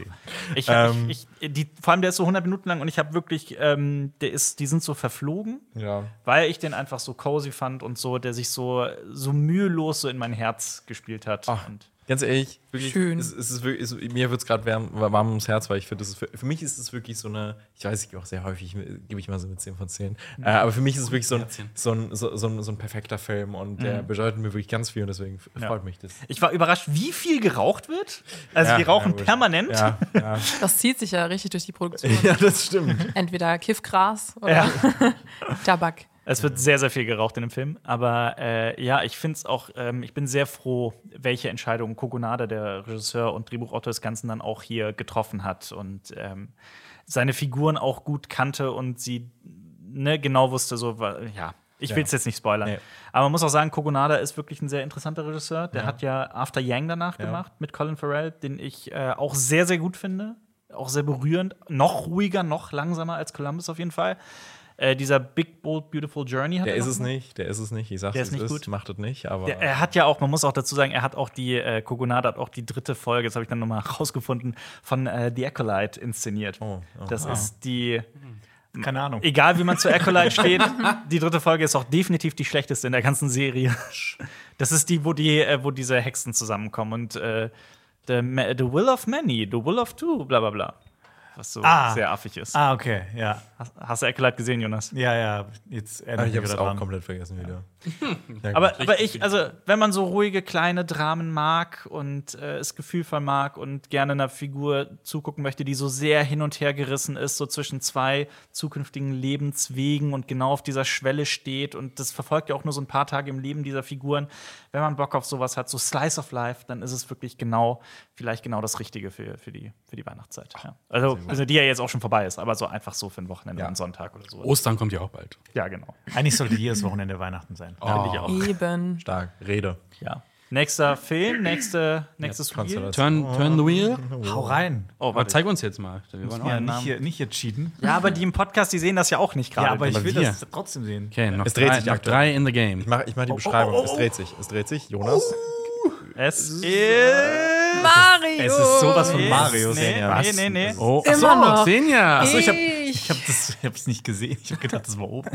Vor allem, der ist so 100 Minuten lang und ich habe wirklich, die sind so verflogen, weil ich den einfach so cozy fand und so, der sich so mühelos so in mein Herz gespielt hat. Und ganz ehrlich, wirklich, schön. Mir wird es gerade warm ums Herz, weil ich finde, für mich ist es wirklich so eine, ich weiß, ich gehe auch sehr häufig, gebe ich mal so eine 10 von 10. Aber für mich ist es wirklich so ein perfekter Film und der bedeutet mir wirklich ganz viel und deswegen freut mich das. Ich war überrascht, wie viel geraucht wird. Also, die rauchen permanent. Ja. Das zieht sich ja richtig durch die Produktion. Ja, das stimmt. Entweder Kiffgras oder Tabak. Es wird sehr, sehr viel geraucht in dem Film. Aber ich finde es auch, ich bin sehr froh, welche Entscheidungen Kogonada, der Regisseur und Drehbuchautor des Ganzen, dann auch hier getroffen hat. Und seine Figuren auch gut kannte und sie genau wusste, ich will es jetzt nicht spoilern. Nee. Aber man muss auch sagen, Kogonada ist wirklich ein sehr interessanter Regisseur. Der hat ja After Yang danach gemacht mit Colin Farrell, den ich auch sehr, sehr gut finde. Auch sehr berührend. Noch ruhiger, noch langsamer als Columbus auf jeden Fall. Dieser Big, Bold, Beautiful Journey hat der ist es nicht. Ich sag's, der ist nicht gut. Macht es nicht, aber. Er hat ja auch, man muss auch dazu sagen, er hat auch Kogonada hat auch die 3. Folge, das habe ich dann nochmal rausgefunden, von The Acolyte inszeniert. Das ist die. Keine Ahnung. Egal, wie man zu Acolyte steht, die 3. Folge ist auch definitiv die schlechteste in der ganzen Serie. Das ist die, wo diese Hexen zusammenkommen und The Will of Many, The Will of Two, bla bla bla. Was so sehr affig ist. Okay, ja. Hast du Eckeleit gesehen, Jonas? Ja, jetzt erinnere Ich ich habe mich es wieder auch dran. komplett vergessen wieder. Aber ich, also, wenn man so ruhige kleine Dramen mag und es gefühlvoll mag und gerne einer Figur zugucken möchte, die so sehr hin und her gerissen ist, so zwischen zwei zukünftigen Lebenswegen und genau auf dieser Schwelle steht und das verfolgt ja auch nur so ein paar Tage im Leben dieser Figuren. Wenn man Bock auf sowas hat, so Slice of Life, dann ist es wirklich vielleicht genau das Richtige für die Weihnachtszeit. Ja. Also die ja jetzt auch schon vorbei ist, aber so einfach so für ein Wochenende, einen Sonntag oder so. Ostern kommt ja auch bald. Ja, genau. Eigentlich sollte jedes Wochenende Weihnachten sein. Finde ich auch. Eben. Stark. Rede. Ja. Nächster Film, nächstes Spiel. Konstellation. Turn the wheel. Hau rein. Oh, Aber zeig uns jetzt mal. Wir wollen auch Ja, einen nicht hier cheaten. Ja, aber die im Podcast, die sehen das ja auch nicht gerade. Ja, aber ich will wir. das trotzdem sehen. Okay, noch Es dreht sich noch aktuell. 3 in the game. Ich mach die Beschreibung. Es dreht sich. Es dreht sich. Jonas. Es ist Mario! Es ist sowas von Mario. Nee. Oh, Immer achso, noch. Xenia. Achso, ich hab's nicht gesehen. Ich hab gedacht, das war oben.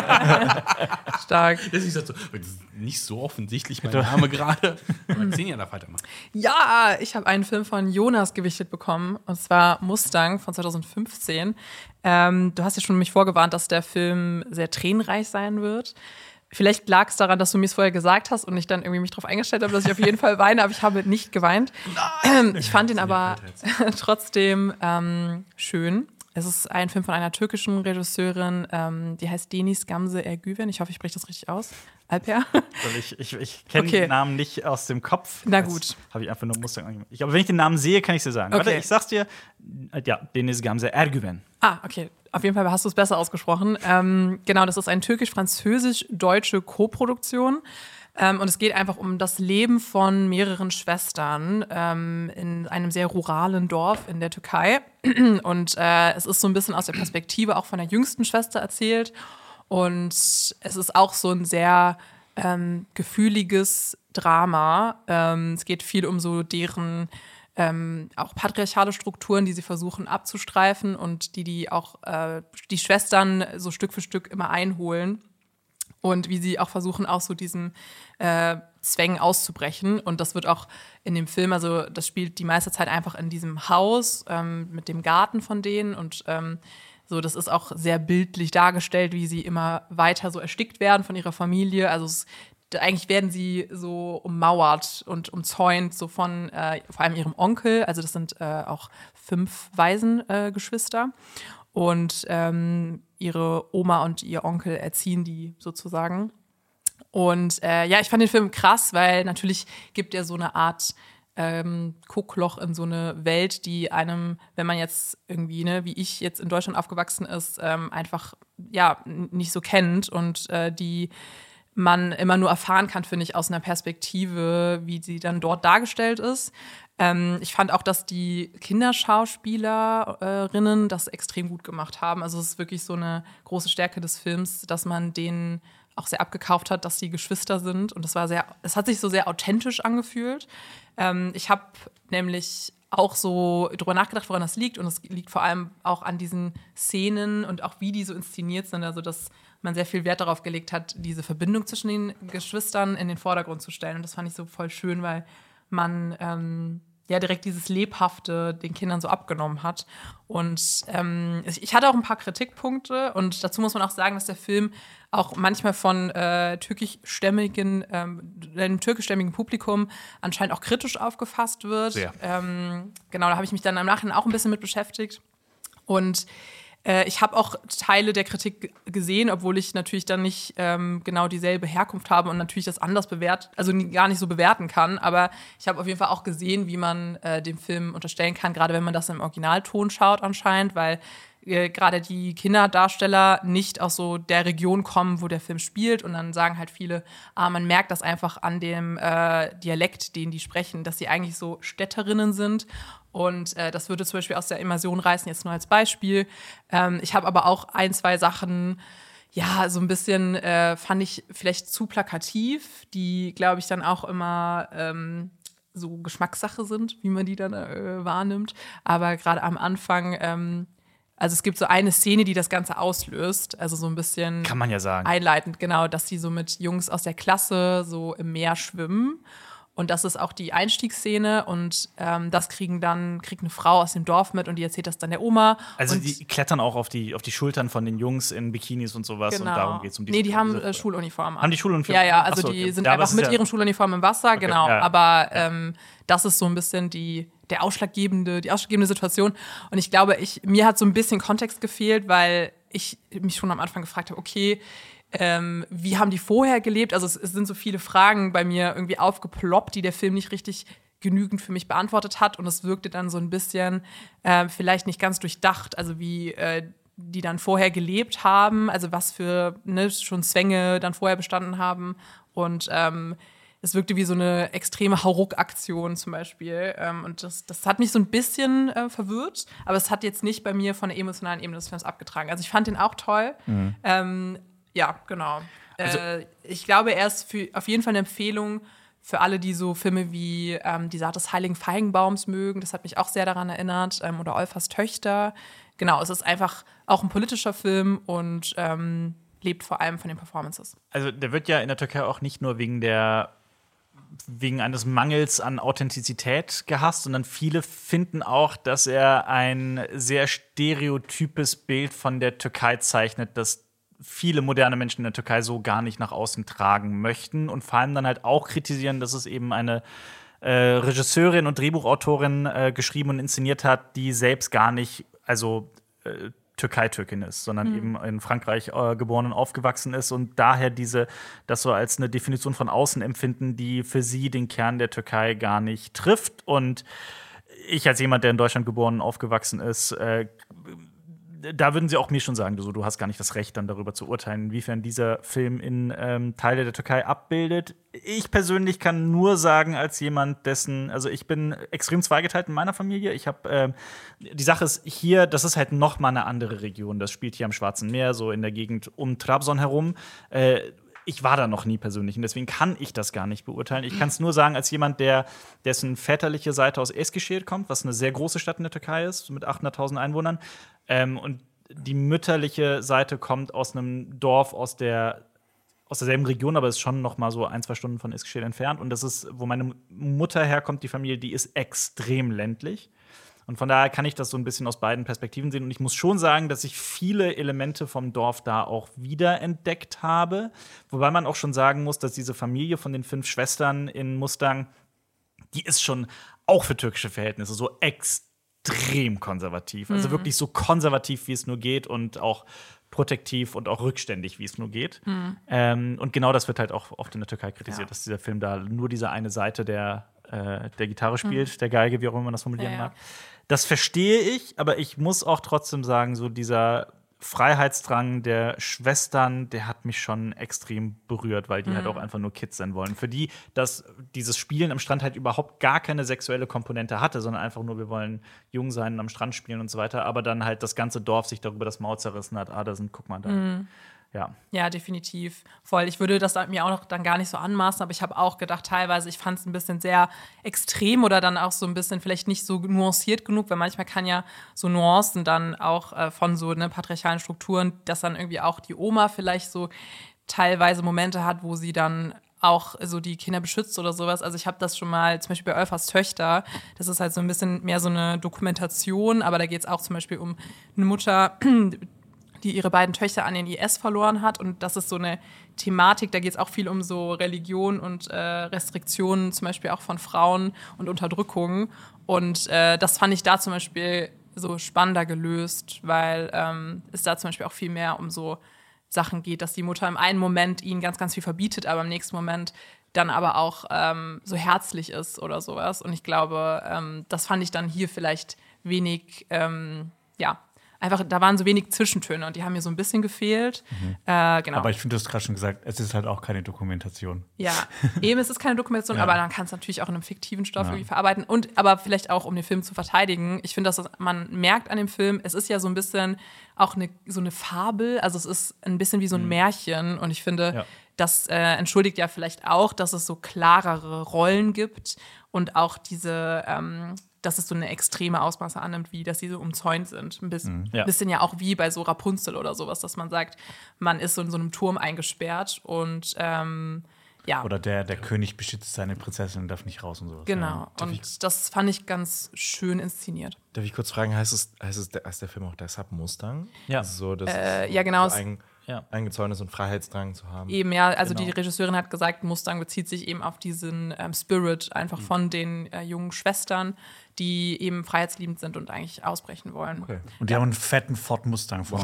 Stark. Das ist nicht so offensichtlich mein Name gerade. Aber Xenia darf weitermachen. Ja, ich habe einen Film von Jonas gewichtet bekommen, und zwar Mustang von 2015. Du hast ja schon mich vorgewarnt, dass der Film sehr tränenreich sein wird. Vielleicht lag es daran, dass du mir es vorher gesagt hast und ich dann irgendwie mich darauf eingestellt habe, dass ich auf jeden Fall weine, aber ich habe nicht geweint. Ich fand ihn aber trotzdem schön. Es ist ein Film von einer türkischen Regisseurin, die heißt Deniz Gamze Ergüven. Ich hoffe, ich spreche das richtig aus. Alper? Ich kenne Okay. den Namen nicht aus dem Kopf. Na gut. Habe ich einfach nur Mustang angemacht. Aber wenn ich den Namen sehe, kann ich dir sagen. Okay. Warte, ich sag's dir. Ja, Deniz Gamze Ergüven. Ah, okay. Auf jeden Fall hast du es besser ausgesprochen. Genau, das ist eine türkisch-französisch-deutsche Koproduktion. Und es geht einfach um das Leben von mehreren Schwestern in einem sehr ruralen Dorf in der Türkei. Und es ist so ein bisschen aus der Perspektive auch von der jüngsten Schwester erzählt. Und es ist auch so ein sehr gefühliges Drama. Es geht viel um so deren auch patriarchale Strukturen, die sie versuchen abzustreifen und die auch die Schwestern so Stück für Stück immer einholen. Und wie sie auch versuchen, aus so diesen Zwängen auszubrechen. Und das wird auch in dem Film, also das spielt die meiste Zeit einfach in diesem Haus mit dem Garten von denen. Und so, das ist auch sehr bildlich dargestellt, wie sie immer weiter so erstickt werden von ihrer Familie. Also eigentlich werden sie so ummauert und umzäunt, so von vor allem ihrem Onkel. Also das sind auch 5 Waisengeschwister. Und ihre Oma und ihr Onkel erziehen die sozusagen. Und ja, ich fand den Film krass, weil natürlich gibt er so eine Art Guckloch in so eine Welt, die einem, wenn man jetzt irgendwie, ne, wie ich jetzt in Deutschland aufgewachsen ist, einfach ja nicht so kennt und die man immer nur erfahren kann, finde ich, aus einer Perspektive, wie sie dann dort dargestellt ist. Ich fand auch, dass die Kinderschauspielerinnen das extrem gut gemacht haben. Also es ist wirklich so eine große Stärke des Films, dass man denen auch sehr abgekauft hat, dass die Geschwister sind. Und es hat sich so sehr authentisch angefühlt. Ich habe nämlich auch so drüber nachgedacht, woran das liegt. Und es liegt vor allem auch an diesen Szenen und auch wie die so inszeniert sind. Also dass man sehr viel Wert darauf gelegt hat, diese Verbindung zwischen den Geschwistern in den Vordergrund zu stellen. Und das fand ich so voll schön, weil man ja direkt dieses Lebhafte den Kindern so abgenommen hat. Und ich hatte auch ein paar Kritikpunkte. Und dazu muss man auch sagen, dass der Film auch manchmal von einem türkischstämmigen Publikum anscheinend auch kritisch aufgefasst wird. Sehr. Genau, da habe ich mich dann im Nachhinein auch ein bisschen mit beschäftigt. Und ich habe auch Teile der Kritik gesehen, obwohl ich natürlich dann nicht genau dieselbe Herkunft habe und natürlich das anders gar nicht so bewerten kann. Aber ich habe auf jeden Fall auch gesehen, wie man dem Film unterstellen kann, gerade wenn man das im Originalton schaut anscheinend, weil gerade die Kinderdarsteller nicht aus so der Region kommen, wo der Film spielt. Und dann sagen halt viele, man merkt das einfach an dem Dialekt, den die sprechen, dass sie eigentlich so Städterinnen sind. Und das würde zum Beispiel aus der Immersion reißen, jetzt nur als Beispiel. Ich habe aber auch 1, 2 Sachen, ja, so ein bisschen fand ich vielleicht zu plakativ, die, glaube ich, dann auch immer so Geschmackssache sind, wie man die dann wahrnimmt. Aber gerade am Anfang, also es gibt so eine Szene, die das Ganze auslöst, also so ein bisschen Kann man ja sagen. einleitend, genau, dass die so mit Jungs aus der Klasse so im Meer schwimmen. Und das ist auch die Einstiegsszene und das kriegt eine Frau aus dem Dorf mit und die erzählt das dann der Oma. Also und die klettern auch auf die Schultern von den Jungs in Bikinis und sowas und darum geht es um die. Nee, die haben Schuluniformen an. Haben die Schuluniformen? Ja, also Achso, die okay. sind Ja, einfach mit ihren Schuluniformen im Wasser, genau. ja. Aber das ist so ein bisschen die ausschlaggebende Situation. Und ich glaube, mir hat so ein bisschen Kontext gefehlt, weil ich mich schon am Anfang gefragt habe, okay, wie haben die vorher gelebt? Also es sind so viele Fragen bei mir irgendwie aufgeploppt, die der Film nicht richtig genügend für mich beantwortet hat. Und es wirkte dann so ein bisschen vielleicht nicht ganz durchdacht, also wie die dann vorher gelebt haben, also was für schon Zwänge dann vorher bestanden haben. Und es wirkte wie so eine extreme Hauruck-Aktion zum Beispiel. Und das hat mich so ein bisschen verwirrt, aber es hat jetzt nicht bei mir von der emotionalen Ebene des Films abgetragen. Also ich fand den auch toll. Ja, genau. Ich glaube, er ist auf jeden Fall eine Empfehlung für alle, die so Filme wie Die Saat des heiligen Feigenbaums mögen. Das hat mich auch sehr daran erinnert. Oder Olfers Töchter. Genau, es ist einfach auch ein politischer Film und lebt vor allem von den Performances. Also der wird ja in der Türkei auch nicht nur wegen eines Mangels an Authentizität gehasst, sondern viele finden auch, dass er ein sehr stereotypes Bild von der Türkei zeichnet, das viele moderne Menschen in der Türkei so gar nicht nach außen tragen möchten und vor allem dann halt auch kritisieren, dass es eben eine Regisseurin und Drehbuchautorin geschrieben und inszeniert hat, die selbst gar nicht, Türkei-Türkin ist, sondern eben in Frankreich geboren und aufgewachsen ist und daher das so als eine Definition von außen empfinden, die für sie den Kern der Türkei gar nicht trifft. Und ich als jemand, der in Deutschland geboren und aufgewachsen ist, da würden sie auch mir schon sagen, du hast gar nicht das Recht, dann darüber zu urteilen, inwiefern dieser Film in Teile der Türkei abbildet. Ich persönlich kann nur sagen, als jemand, ich bin extrem zweigeteilt in meiner Familie. Ich habe die Sache ist hier, das ist halt noch mal eine andere Region. Das spielt hier am Schwarzen Meer, so in der Gegend um Trabzon herum. Ich war da noch nie persönlich und deswegen kann ich das gar nicht beurteilen. Ich kann es nur sagen, als jemand, dessen väterliche Seite aus Eskişehir kommt, was eine sehr große Stadt in der Türkei ist, mit 800.000 Einwohnern. Und die mütterliche Seite kommt aus einem Dorf aus derselben Region, aber ist schon noch mal so 1-2 Stunden von Eskişehir entfernt. Und das ist, wo meine Mutter herkommt, die Familie, die ist extrem ländlich. Und von daher kann ich das so ein bisschen aus beiden Perspektiven sehen. Und ich muss schon sagen, dass ich viele Elemente vom Dorf da auch wiederentdeckt habe. Wobei man auch schon sagen muss, dass diese Familie von den 5 Schwestern in Mustang, die ist schon auch für türkische Verhältnisse so extrem konservativ. Also wirklich so konservativ, wie es nur geht und auch protektiv und auch rückständig, wie es nur geht. Und genau das wird halt auch oft in der Türkei kritisiert, dass dieser Film da nur diese eine Seite der Gitarre spielt, der Geige, wie auch immer man das formulieren mag. Das verstehe ich, aber ich muss auch trotzdem sagen, so dieser Freiheitsdrang der Schwestern, der hat mich schon extrem berührt, weil die halt auch einfach nur Kids sein wollen. Für die, dass dieses Spielen am Strand halt überhaupt gar keine sexuelle Komponente hatte, sondern einfach nur, wir wollen jung sein und am Strand spielen und so weiter, aber dann halt das ganze Dorf sich darüber das Maul zerrissen hat, guck mal da. Ja, definitiv. Voll. Ich würde das mir auch noch dann gar nicht so anmaßen, aber ich habe auch gedacht, teilweise, ich fand es ein bisschen sehr extrem oder dann auch so ein bisschen vielleicht nicht so nuanciert genug, weil manchmal kann ja so Nuancen dann auch von so patriarchalen Strukturen, dass dann irgendwie auch die Oma vielleicht so teilweise Momente hat, wo sie dann auch so die Kinder beschützt oder sowas. Also ich habe das schon mal, zum Beispiel bei Olfers Töchter, das ist halt so ein bisschen mehr so eine Dokumentation, aber da geht es auch zum Beispiel um eine Mutter, die ihre beiden Töchter an den IS verloren hat. Und das ist so eine Thematik, da geht es auch viel um so Religion und Restriktionen, zum Beispiel auch von Frauen und Unterdrückung. Und das fand ich da zum Beispiel so spannender gelöst, weil es da zum Beispiel auch viel mehr um so Sachen geht, dass die Mutter im einen Moment ihnen ganz, ganz viel verbietet, aber im nächsten Moment dann aber auch so herzlich ist oder sowas. Und ich glaube, das fand ich dann hier vielleicht wenig, einfach, da waren so wenig Zwischentöne und die haben mir so ein bisschen gefehlt. Genau. Aber ich finde, du hast gerade schon gesagt, es ist halt auch keine Dokumentation. Ja, eben, es ist keine Dokumentation, aber man kann es natürlich auch in einem fiktiven Stoff irgendwie verarbeiten. Aber vielleicht auch, um den Film zu verteidigen. Ich finde, dass man merkt an dem Film, es ist ja so ein bisschen auch so eine Fabel. Also es ist ein bisschen wie so ein Märchen. Und ich finde, das entschuldigt ja vielleicht auch, dass es so klarere Rollen gibt und auch diese dass es so eine extreme Ausmaße annimmt, wie dass sie so umzäunt sind. Ein bisschen ja auch wie bei so Rapunzel oder sowas, dass man sagt, man ist so in so einem Turm eingesperrt und Ja. Oder der König beschützt seine Prinzessin und darf nicht raus und sowas. Genau. Und das fand ich ganz schön inszeniert. Darf ich kurz fragen, heißt der Film auch deshalb Mustang? Ja. Also so, dass Ja, genau. so eingezäunt und Freiheitsdrang zu haben. Eben, ja, also Genau. die Regisseurin hat gesagt, Mustang bezieht sich eben auf diesen Spirit einfach von den jungen Schwestern, die eben freiheitsliebend sind und eigentlich ausbrechen wollen. Okay. Und die haben einen fetten Ford Mustang vorne.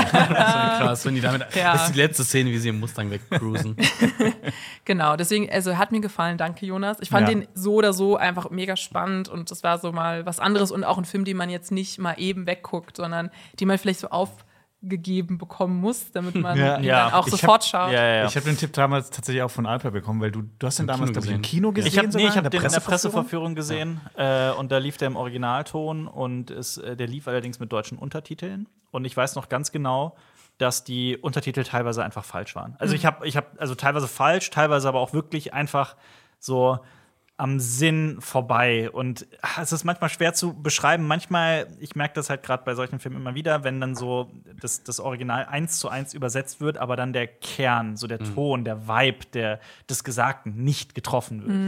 Krass, wenn die damit. Ja. Das ist die letzte Szene, wie sie im Mustang wegcruisen. Genau, deswegen, also hat mir gefallen, danke Jonas. Ich fand Ja. den so oder so einfach mega spannend und das war so mal was anderes und auch ein Film, den man jetzt nicht mal eben wegguckt, sondern den man vielleicht so aufgegeben bekommen muss, damit man Ja. ihn Ja. dann auch Ich sofort schaut. Ja. Ich habe den Tipp damals tatsächlich auch von Alper bekommen, weil du hast den damals, glaube ich, im Kino gesehen. Ich habe sogar, den in der Presseverführung? Presseverführung gesehen und da lief der im Originalton und der lief allerdings mit deutschen Untertiteln. Und ich weiß noch ganz genau, dass die Untertitel teilweise einfach falsch waren. Also ich habe also teilweise falsch, teilweise aber auch wirklich einfach so am Sinn vorbei. Und es ist manchmal schwer zu beschreiben. Manchmal, ich merke das halt gerade bei solchen Filmen immer wieder, wenn dann so das Original 1:1 übersetzt wird, aber dann der Kern, so der Ton, der Vibe des Gesagten nicht getroffen wird.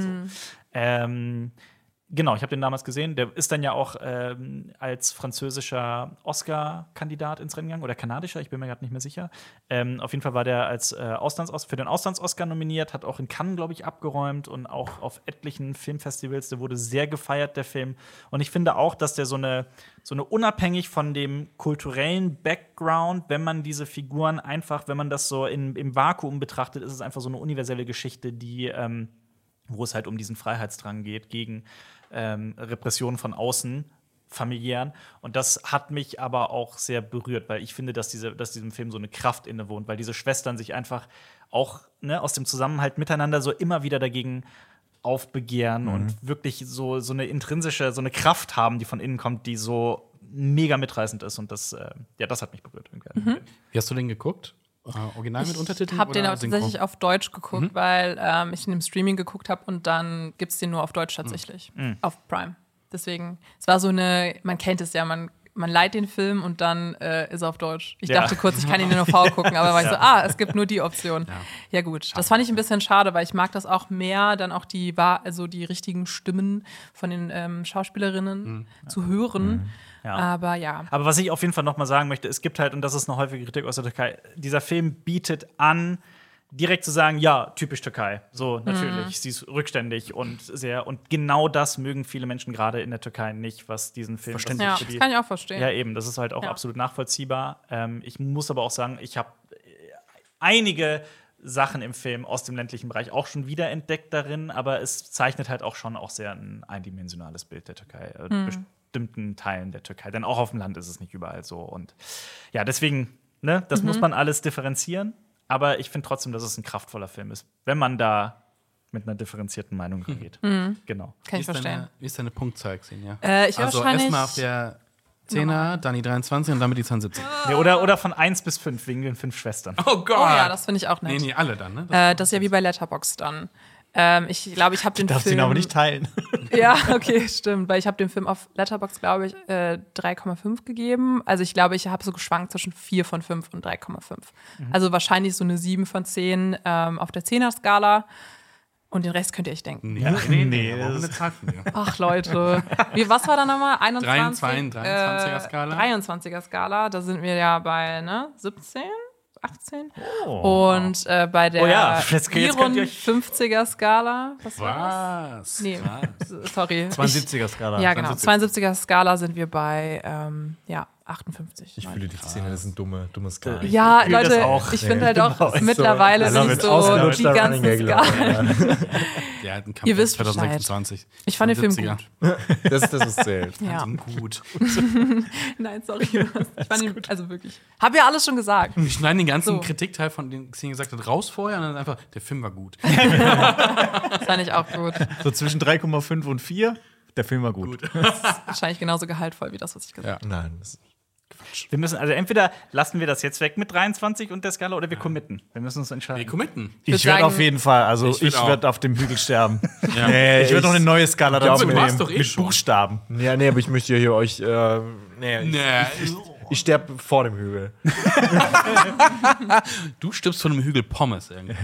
So. Genau, ich habe den damals gesehen. Der ist dann ja auch als französischer Oscar-Kandidat ins Rennen gegangen oder kanadischer, ich bin mir gerade nicht mehr sicher. Auf jeden Fall war der als für den Auslands-Oscar nominiert, hat auch in Cannes, glaube ich, abgeräumt und auch auf etlichen Filmfestivals. Der wurde sehr gefeiert, der Film. Und ich finde auch, dass der so eine unabhängig von dem kulturellen Background, wenn man diese Figuren einfach, wenn man das so im Vakuum betrachtet, ist es einfach so eine universelle Geschichte, die wo es halt um diesen Freiheitsdrang geht, gegen Repressionen von außen, familiären. Und das hat mich aber auch sehr berührt, weil ich finde, dass diesem Film so eine Kraft innewohnt, weil diese Schwestern sich einfach auch aus dem Zusammenhalt miteinander so immer wieder dagegen aufbegehren und wirklich so eine intrinsische, so eine Kraft haben, die von innen kommt, die so mega mitreißend ist. Und das hat mich berührt. Wie hast du den geguckt? Original mit Untertiteln? Ich habe den oder auch tatsächlich auf Deutsch geguckt, weil ich ihn im Streaming geguckt habe und dann gibt es den nur auf Deutsch tatsächlich. Auf Prime. Deswegen, es war so man kennt es ja, man leiht den Film und dann ist er auf Deutsch. Ich dachte kurz, ich kann ihn nur auf V gucken, aber war ich so, es gibt nur die Option. Ja gut, das fand ich ein bisschen schade, weil ich mag das auch mehr, dann auch die richtigen Stimmen von den Schauspielerinnen zu hören. Ja. Aber ja. Aber was ich auf jeden Fall noch mal sagen möchte, es gibt halt, und das ist eine häufige Kritik aus der Türkei, dieser Film bietet an, direkt zu sagen, ja, typisch Türkei. So, natürlich, sie ist rückständig und genau das mögen viele Menschen gerade in der Türkei nicht, was diesen Film Verständlich. Ja, das kann ich auch verstehen. Ja, eben, das ist halt auch absolut nachvollziehbar. Ich muss aber auch sagen, ich habe einige Sachen im Film aus dem ländlichen Bereich auch schon wiederentdeckt darin, aber es zeichnet halt auch schon sehr ein eindimensionales Bild der Türkei. Bestimmten Teilen der Türkei. Denn auch auf dem Land ist es nicht überall so. Und ja, deswegen, das muss man alles differenzieren. Aber ich finde trotzdem, dass es ein kraftvoller Film ist, wenn man da mit einer differenzierten Meinung rangeht. Genau. Kann ich verstehen. Wie ist deine Punktzahl, Xenia? Ich Also wahrscheinlich erstmal auf der 10er, dann die 23 und damit die 72. Nee, oder von 1 bis 5, wegen den 5 Schwestern. Oh Gott! Oh ja, das finde ich auch nett. Nee, alle dann, ne? Das ist ja wie bei Letterboxd dann. Ich glaube, ich habe den Darfst Film. ihn aber nicht teilen. Ja, okay, stimmt. Weil ich habe dem Film auf Letterboxd, glaube ich, 3,5 gegeben. Also ich glaube, ich habe so geschwankt zwischen 4 von 5 und 3,5. Also wahrscheinlich so eine 7 von 10 auf der 10er-Skala. Und den Rest könnt ihr euch denken. Nee, das eine Zahl von dir. Ach, Leute. Was war da nochmal? 23er-Skala. 23er-Skala. Da sind wir ja bei 17? 18. Und bei der jetzt könnt ihr euch 54er-Skala. Was war das? Was? Nee, sorry. 72er-Skala. Ja, genau. 72er-Skala sind wir bei 58. Ich fühle dich, Szene, das sind dumme Skala. Ja, fühl das Leute, auch. ich finde halt auch mittlerweile so, sind so die ganzen Skalen. Der hat einen Kampf Ihr wisst 2026. Ich fand den Film 70er. gut. Das ist zählt. Ja. Gut. Nein, sorry. Ich fand ihn, also wirklich. Hab ja alles schon gesagt. Wir schneiden den ganzen So. Kritikteil, von dem Xenia gesagt hat, raus vorher und dann einfach, der Film war gut. Das fand ich auch gut. So zwischen 3,5 und 4. Der Film war gut. Wahrscheinlich genauso gehaltvoll wie das, was ich gesagt habe. Nein, das Wir müssen, also entweder lassen wir das jetzt weg mit 23 und der Skala oder wir committen. Wir müssen uns entscheiden. Wir committen. Ich würd werde sagen- auf jeden Fall, also Ich ich würd werde auf dem Hügel sterben. Ich ich- werde noch eine neue Skala glaube, dazu du warst nehmen. doch eh Mit schon. Buchstaben. Ja, nee, aber ich möchte hier euch. Nee. Ich sterbe vor dem Hügel. Du stirbst von einem Hügel Pommes irgendwie.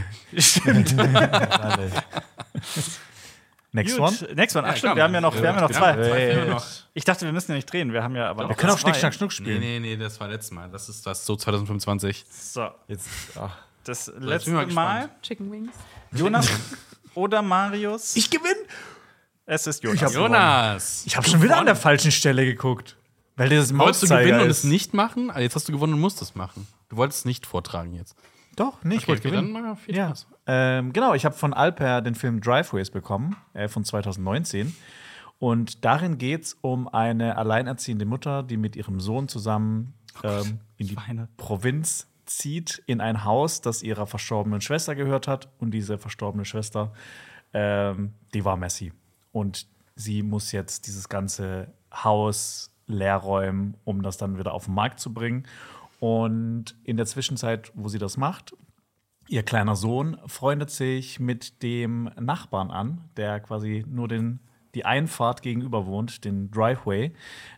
Next one? Next one. Ach, stimmt, komm. wir haben ja noch zwei. Filme noch. Ich dachte, wir müssen ja nicht drehen. Wir haben ja aber Wir können auch Schnick, zwei. Schnack, Schnuck spielen. Nee, das war letztes Mal. Das ist so 2025. So, Jetzt, das bin ich letzte mal Mal. gespannt. Chicken Wings. Jonas oder Marius? Ich gewinne! Es ist Jonas. Jonas! Ich habe schon wieder an der falschen Stelle geguckt. Weil der das Wolltest du Mauszeiger gewinnen und ist. es nicht machen? Also jetzt hast du gewonnen und musst es machen. Du wolltest es nicht vortragen jetzt. Doch, nicht. Ich wollte Okay, dann gewinnen. mal viel Ja. Spaß. Genau, ich habe von Alper den Film Driveways bekommen, von 2019. Und darin geht es um eine alleinerziehende Mutter, die mit ihrem Sohn zusammen in die Provinz zieht, in ein Haus, das ihrer verstorbenen Schwester gehört hat. Und diese verstorbene Schwester, die war Messi. Und sie muss jetzt dieses ganze Haus leer räumen, um das dann wieder auf den Markt zu bringen. Und in der Zwischenzeit, wo sie das macht, ihr kleiner Sohn freundet sich mit dem Nachbarn an, der quasi nur die Einfahrt gegenüber wohnt, den Driveway.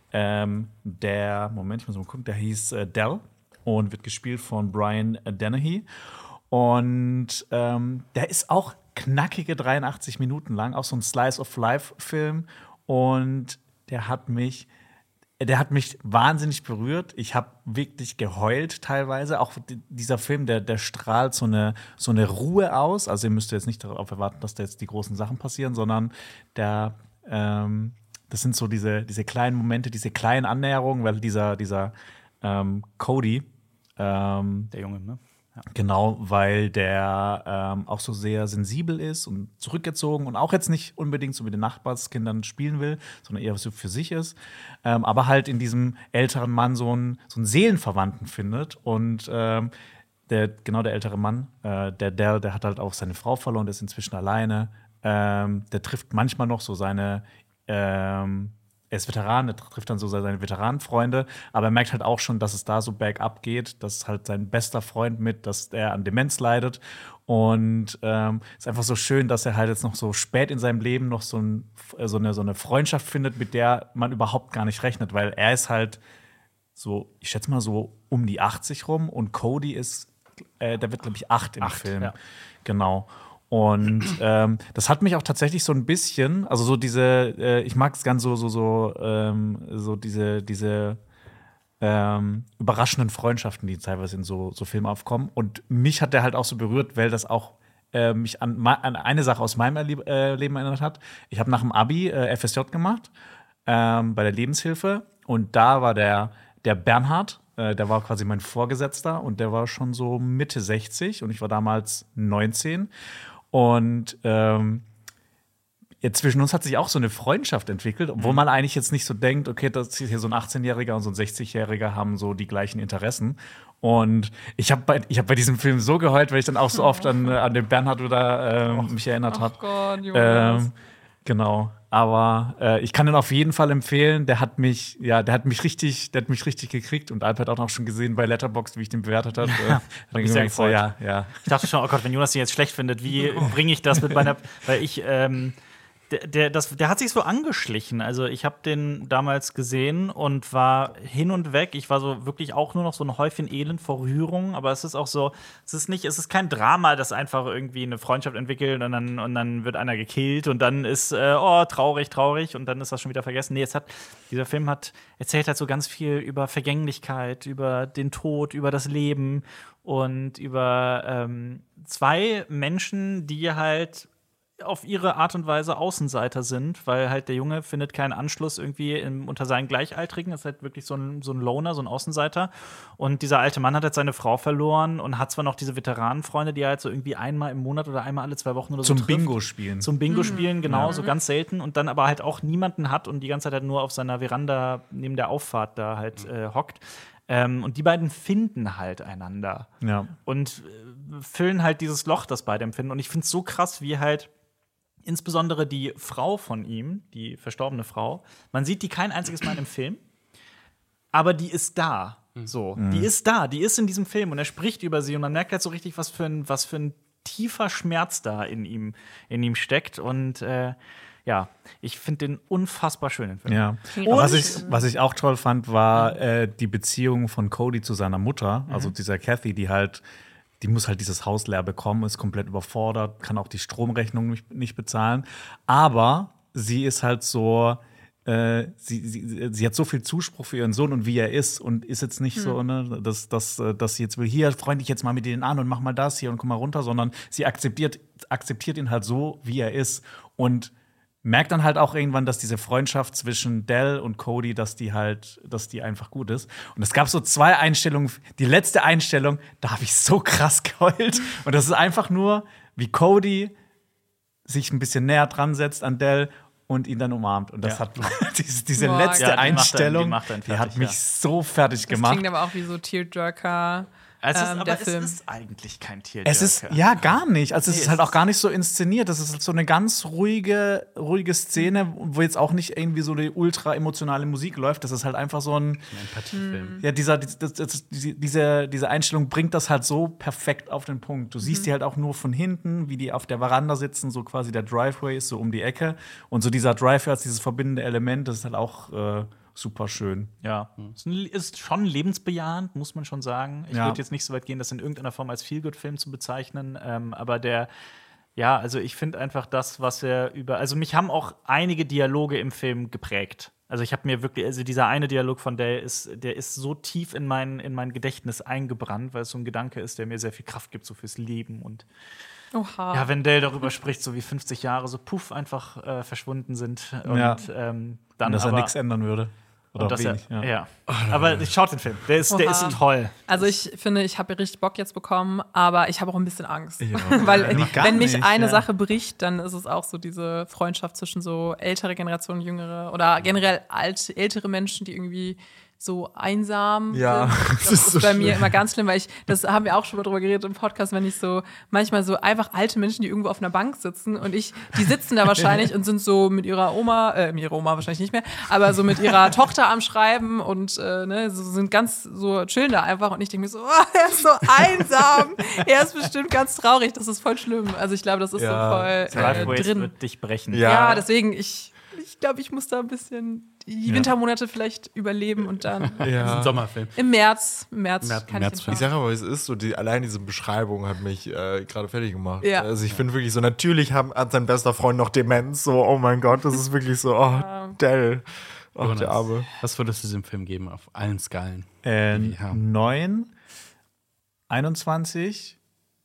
Moment, ich muss mal gucken, der hieß Dell und wird gespielt von Brian Dennehy. Und der ist auch knackige 83 Minuten lang, auch so ein Slice-of-Life-Film. Und der hat mich wahnsinnig berührt. Ich habe wirklich geheult teilweise. Auch dieser Film, der strahlt so eine Ruhe aus. Also ihr müsst jetzt nicht darauf erwarten, dass da jetzt die großen Sachen passieren, sondern das sind so diese kleinen Momente, diese kleinen Annäherungen, weil dieser Cody, Der Junge, ne? genau, weil der auch so sehr sensibel ist und zurückgezogen und auch jetzt nicht unbedingt so mit den Nachbarskindern spielen will, sondern eher so für sich ist. Aber halt in diesem älteren Mann so einen Seelenverwandten findet. Und der ältere Mann, der hat halt auch seine Frau verloren, der ist inzwischen alleine. Der trifft manchmal noch so seine er ist Veteran, er trifft dann so seine Veteranenfreunde, aber er merkt halt auch schon, dass es da so bergab geht, dass halt sein bester Freund dass er an Demenz leidet. Und ist einfach so schön, dass er halt jetzt noch so spät in seinem Leben noch so eine Freundschaft findet, mit der man überhaupt gar nicht rechnet, weil er ist halt so, ich schätze mal so um die 80 rum und Cody ist, der wird, glaube ich, 8 im Film. Ja. Genau. Und das hat mich auch tatsächlich so ein bisschen, also so diese, ich mag es gern so diese überraschenden Freundschaften, die teilweise in so Filmen aufkommen. Und mich hat der halt auch so berührt, weil das auch mich an eine Sache aus meinem Leben erinnert hat. Ich habe nach dem Abi FSJ gemacht bei der Lebenshilfe und da war der Bernhard, der war quasi mein Vorgesetzter und der war schon so Mitte 60 und ich war damals 19. Und zwischen uns hat sich auch so eine Freundschaft entwickelt, obwohl man eigentlich jetzt nicht so denkt, okay, das ist hier so ein 18-Jähriger und so ein 60-Jähriger haben so die gleichen Interessen. Und ich hab bei diesem Film so geheult, weil ich dann auch so oft an den Bernhard oder mich erinnert habe. Oh Gott, Jonas. Genau. Aber ich kann den auf jeden Fall empfehlen. Der hat mich richtig gekriegt und Alper hat auch schon gesehen bei Letterboxd, wie ich den bewertet habe. Hab mich sehr gefreut. Ja. Ich dachte schon, oh Gott, wenn Jonas den jetzt schlecht findet, wie bringe ich das mit meiner. Weil ich. Der hat sich so angeschlichen. Also, ich habe den damals gesehen und war hin und weg. Ich war so wirklich auch nur noch so ein Häufchen Elend vor Rührung. Aber es ist auch so, es ist kein Drama, das einfach irgendwie eine Freundschaft entwickelt und dann wird einer gekillt und dann ist, traurig und dann ist das schon wieder vergessen. Nee, dieser Film erzählt halt so ganz viel über Vergänglichkeit, über den Tod, über das Leben und über zwei Menschen, die halt auf ihre Art und Weise Außenseiter sind, weil halt der Junge findet keinen Anschluss irgendwie unter seinen Gleichaltrigen. Das ist halt wirklich so ein Loner, so ein Außenseiter. Und dieser alte Mann hat halt seine Frau verloren und hat zwar noch diese Veteranenfreunde, die er halt so irgendwie einmal im Monat oder einmal alle 2 Wochen oder so Zum trifft. Bingo spielen. Zum Bingo spielen, genau, so ganz selten. Und dann aber halt auch niemanden hat und die ganze Zeit halt nur auf seiner Veranda neben der Auffahrt da halt hockt. Und die beiden finden halt einander. Ja. Und füllen halt dieses Loch, das beide empfinden. Und ich finde es so krass, wie halt insbesondere die Frau von ihm, die verstorbene Frau, man sieht die kein einziges Mal im Film, aber die ist da. So, die ist da, die ist in diesem Film und er spricht über sie und man merkt halt so richtig, was für ein tiefer Schmerz da in ihm steckt. Und ja, ich finde den unfassbar schön, den Film. Ja. Aber was ich auch toll fand, war die Beziehung von Cody zu seiner Mutter, also dieser Kathy, die muss halt dieses Haus leer bekommen, ist komplett überfordert, kann auch die Stromrechnung nicht bezahlen. Aber sie ist halt so, sie hat so viel Zuspruch für ihren Sohn und wie er ist und ist jetzt nicht so, ne, dass sie jetzt will, hier, freund dich jetzt mal mit denen an und mach mal das hier und komm mal runter, sondern sie akzeptiert ihn halt so, wie er ist und merkt dann halt auch irgendwann, dass diese Freundschaft zwischen Del und Cody, dass die einfach gut ist. Und es gab so 2 Einstellungen. Die letzte Einstellung, da habe ich so krass geheult. Und das ist einfach nur, wie Cody sich ein bisschen näher dran setzt an Del und ihn dann umarmt. Und das hat diese Boah, letzte ja, Einstellung, die macht einen fertig, hat mich so fertig Das gemacht. klingt aber auch wie so Tearjerker. Aber der es Film. ist eigentlich kein Tier. Es ist, ja, gar nicht. Also, es Nee, ist es halt auch ist- gar nicht so inszeniert. Das ist so eine ganz ruhige Szene, wo jetzt auch nicht irgendwie so eine ultra emotionale Musik läuft. Das ist halt einfach so ein. Empathiefilm. Ja, diese Einstellung bringt das halt so perfekt auf den Punkt. Du siehst die halt auch nur von hinten, wie die auf der Veranda sitzen, so quasi der Driveway ist so um die Ecke. Und so dieser Driveway als dieses verbindende Element, das ist halt auch super schön. Ja, ist schon lebensbejahend, muss man schon sagen. Ich Ja. würde jetzt nicht so weit gehen, das in irgendeiner Form als Feel-Good-Film zu bezeichnen, aber also ich finde einfach das, was also mich haben auch einige Dialoge im Film geprägt. Also ich habe mir wirklich, also dieser eine Dialog von der ist so tief in mein Gedächtnis eingebrannt, weil es so ein Gedanke ist, der mir sehr viel Kraft gibt, so fürs Leben. Und Oha. ja, wenn Dale darüber spricht, so wie 50 Jahre so puff einfach verschwunden sind und Ja. Dann Und dass er aber nichts ändern würde. Oder und dass wenig. ja. Aber schaut den Film, der ist Oha. toll. Also ich finde, ich habe richtig Bock jetzt bekommen, aber ich habe auch ein bisschen Angst. Ja. Weil Nee, gar wenn mich nicht, eine ja. Sache bricht, dann ist es auch so diese Freundschaft zwischen so ältere Generationen, jüngere oder generell ältere Menschen, die irgendwie so einsam Ja, sind. das Das ist ist so bei mir schlimm. immer ganz schlimm, weil das haben wir auch schon mal drüber geredet im Podcast, wenn ich so manchmal so einfach alte Menschen, die irgendwo auf einer Bank sitzen und die sitzen da wahrscheinlich und sind so mit ihrer Oma wahrscheinlich nicht mehr, aber so mit ihrer Tochter am Schreiben und sind ganz so chillen da einfach und ich denke mir so, er ist so einsam, er ist bestimmt ganz traurig, das ist voll schlimm. Also ich glaube, das ist Ja, so voll Driveways drin. wird dich brechen. Ja. Ja, deswegen, ich glaube, ich muss da ein bisschen die Wintermonate vielleicht überleben und dann Ja. Sommerfilm. im März kann März ich Film. Ich hinfahren. sage aber, es ist so, allein diese Beschreibung hat mich gerade fertig gemacht. Ja. Also ich finde wirklich so, natürlich hat sein bester Freund noch Demenz, so, oh mein Gott, das ist wirklich so, oh, Del. Oh, der Arme. Was würdest du diesem Film geben auf allen Skalen? 9, 21,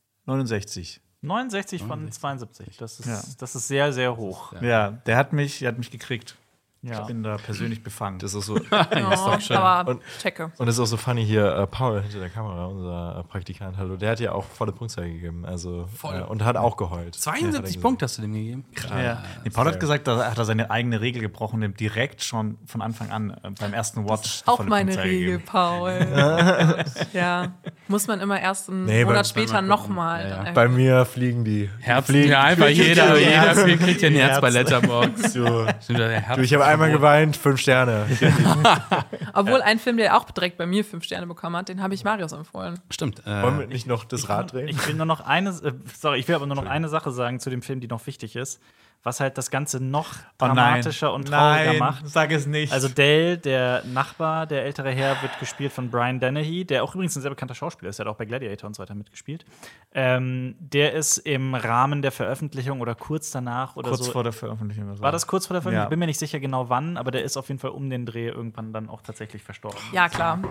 69. 69 von 72. Das ist, Ja. das ist sehr, sehr hoch. Ja, der hat mich gekriegt. Ja. Ich bin da persönlich befangen. Das ist so. Oh, aber Und- checke. Und es ist auch so funny hier, Paul hinter der Kamera, unser Praktikant, hallo, der hat ja auch volle Punktzahl gegeben. Also, und hat auch geheult. 72 Punkte hast du dem gegeben? Ja. Nee, Paul hat gesagt, da hat er seine eigene Regel gebrochen, dem direkt schon von Anfang an beim ersten Watch Auch volle meine Punktzahl Regel, gegeben. Paul. Ja, muss man immer erst einen Nee, Monat bei- später nochmal. Ja, ja. Bei mir fliegen die. Herzen, ja, einfach jeder Film kriegt ja ein Herz bei Letterboxd. Du, Stimmt, der Herz- du, ich habe einmal geweint, 5 Sterne. Obwohl ein Film, der auch direkt bei mir 5 Sterne bekommen hat, den habe ich Marius empfohlen. Stimmt. Wollen wir nicht noch das Rad drehen? Ich will nur noch eine Sache sagen zu dem Film, die noch wichtig ist, was halt das Ganze noch dramatischer und trauriger macht. Sag es nicht. Also Dale, der Nachbar, der ältere Herr, wird gespielt von Brian Dennehy, der auch übrigens ein sehr bekannter Schauspieler ist, der hat auch bei Gladiator und so weiter mitgespielt. Der ist im Rahmen der Veröffentlichung oder kurz danach oder kurz so. vor der Veröffentlichung. War das kurz vor der Veröffentlichung? Ja. Ich bin mir nicht sicher genau wann, aber der ist auf jeden Fall um den Dreh irgendwann dann auch tatsächlich verstorben. Ja, klar.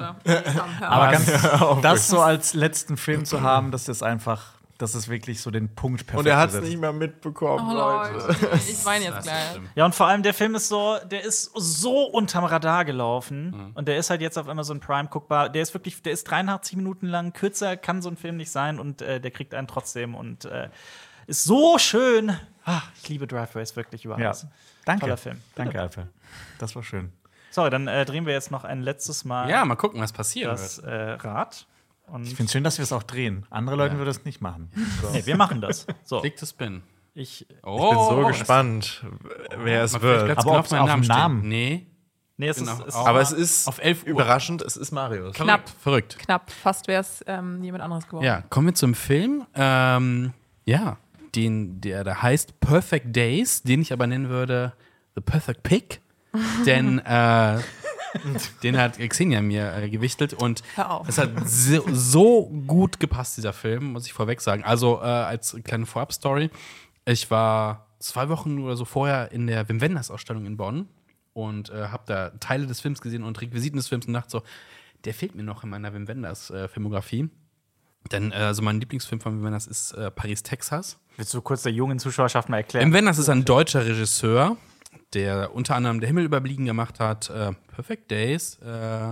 Aber das so als letzten Film zu haben, das ist wirklich so den Punkt perfekt. Und er hat es gesetzt. nicht mehr mitbekommen, Oh, Leute. Ich weine jetzt gleich. Ja, und vor allem der Film ist der ist so unterm Radar gelaufen und der ist halt jetzt auf Amazon Prime guckbar. Der ist 83 Minuten lang, kürzer kann so ein Film nicht sein und der kriegt einen trotzdem und ist so schön. Ich liebe Driveways wirklich über Ja. alles. Danke. Toller Film. Danke, Alfred. Das war schön. Sorry, dann drehen wir jetzt noch ein letztes Mal Ja, mal gucken, was passiert. das Rad. Und Ich finde es schön, dass wir es auch drehen. Andere Leute würden das nicht machen. nee, wir machen das. So, Klick to Spin. ich Ich bin so gespannt, wer es wird. Aber ob's auf dem Namen. Nee. nee, es Genau. ist Aber es ist Auf 11 Uhr. überraschend, es ist Marius. Knapp. Verrückt. Knapp. Fast wäre es jemand anderes geworden. Ja, kommen wir zum Film. Ja, der da heißt Perfect Days, den ich aber nennen würde The Perfect Pick. Denn den hat Xenia mir gewichtelt und Hör auf. es hat so gut gepasst, dieser Film, muss ich vorweg sagen. Also als kleine Vorab-Story, ich war 2 Wochen oder so vorher in der Wim Wenders-Ausstellung in Bonn und habe da Teile des Films gesehen und Requisiten des Films und dachte so, der fehlt mir noch in meiner Wim Wenders-Filmografie. Denn also mein Lieblingsfilm von Wim Wenders ist Paris, Texas. Willst du kurz der jungen Zuschauerschaft mal erklären? Wim Wenders ist ein deutscher Regisseur, der unter anderem Der Himmel überblieben gemacht hat, Perfect Days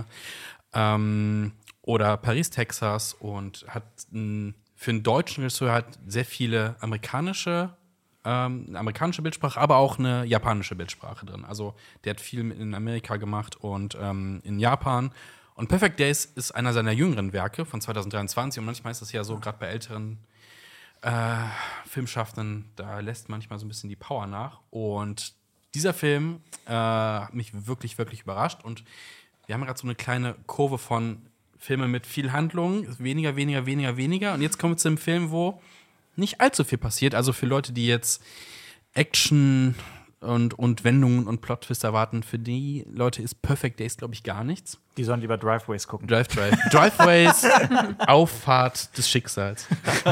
oder Paris, Texas und hat für einen deutschen Regisseur hat sehr viele amerikanische Bildsprache, aber auch eine japanische Bildsprache drin. Also der hat viel in Amerika gemacht und in Japan. Und Perfect Days ist einer seiner jüngeren Werke von 2023 und manchmal ist das ja so, gerade bei älteren Filmschaffenden, da lässt manchmal so ein bisschen die Power nach. Und dieser Film hat mich wirklich, wirklich überrascht. Und wir haben gerade so eine kleine Kurve von Filmen mit viel Handlung, weniger. Und jetzt kommen wir zu einem Film, wo nicht allzu viel passiert. Also für Leute, die jetzt Action und Wendungen und Plot-Twists erwarten, für die Leute ist Perfect Days, glaube ich, gar nichts. Die sollen lieber Driveways gucken. Driveways, Auffahrt des Schicksals.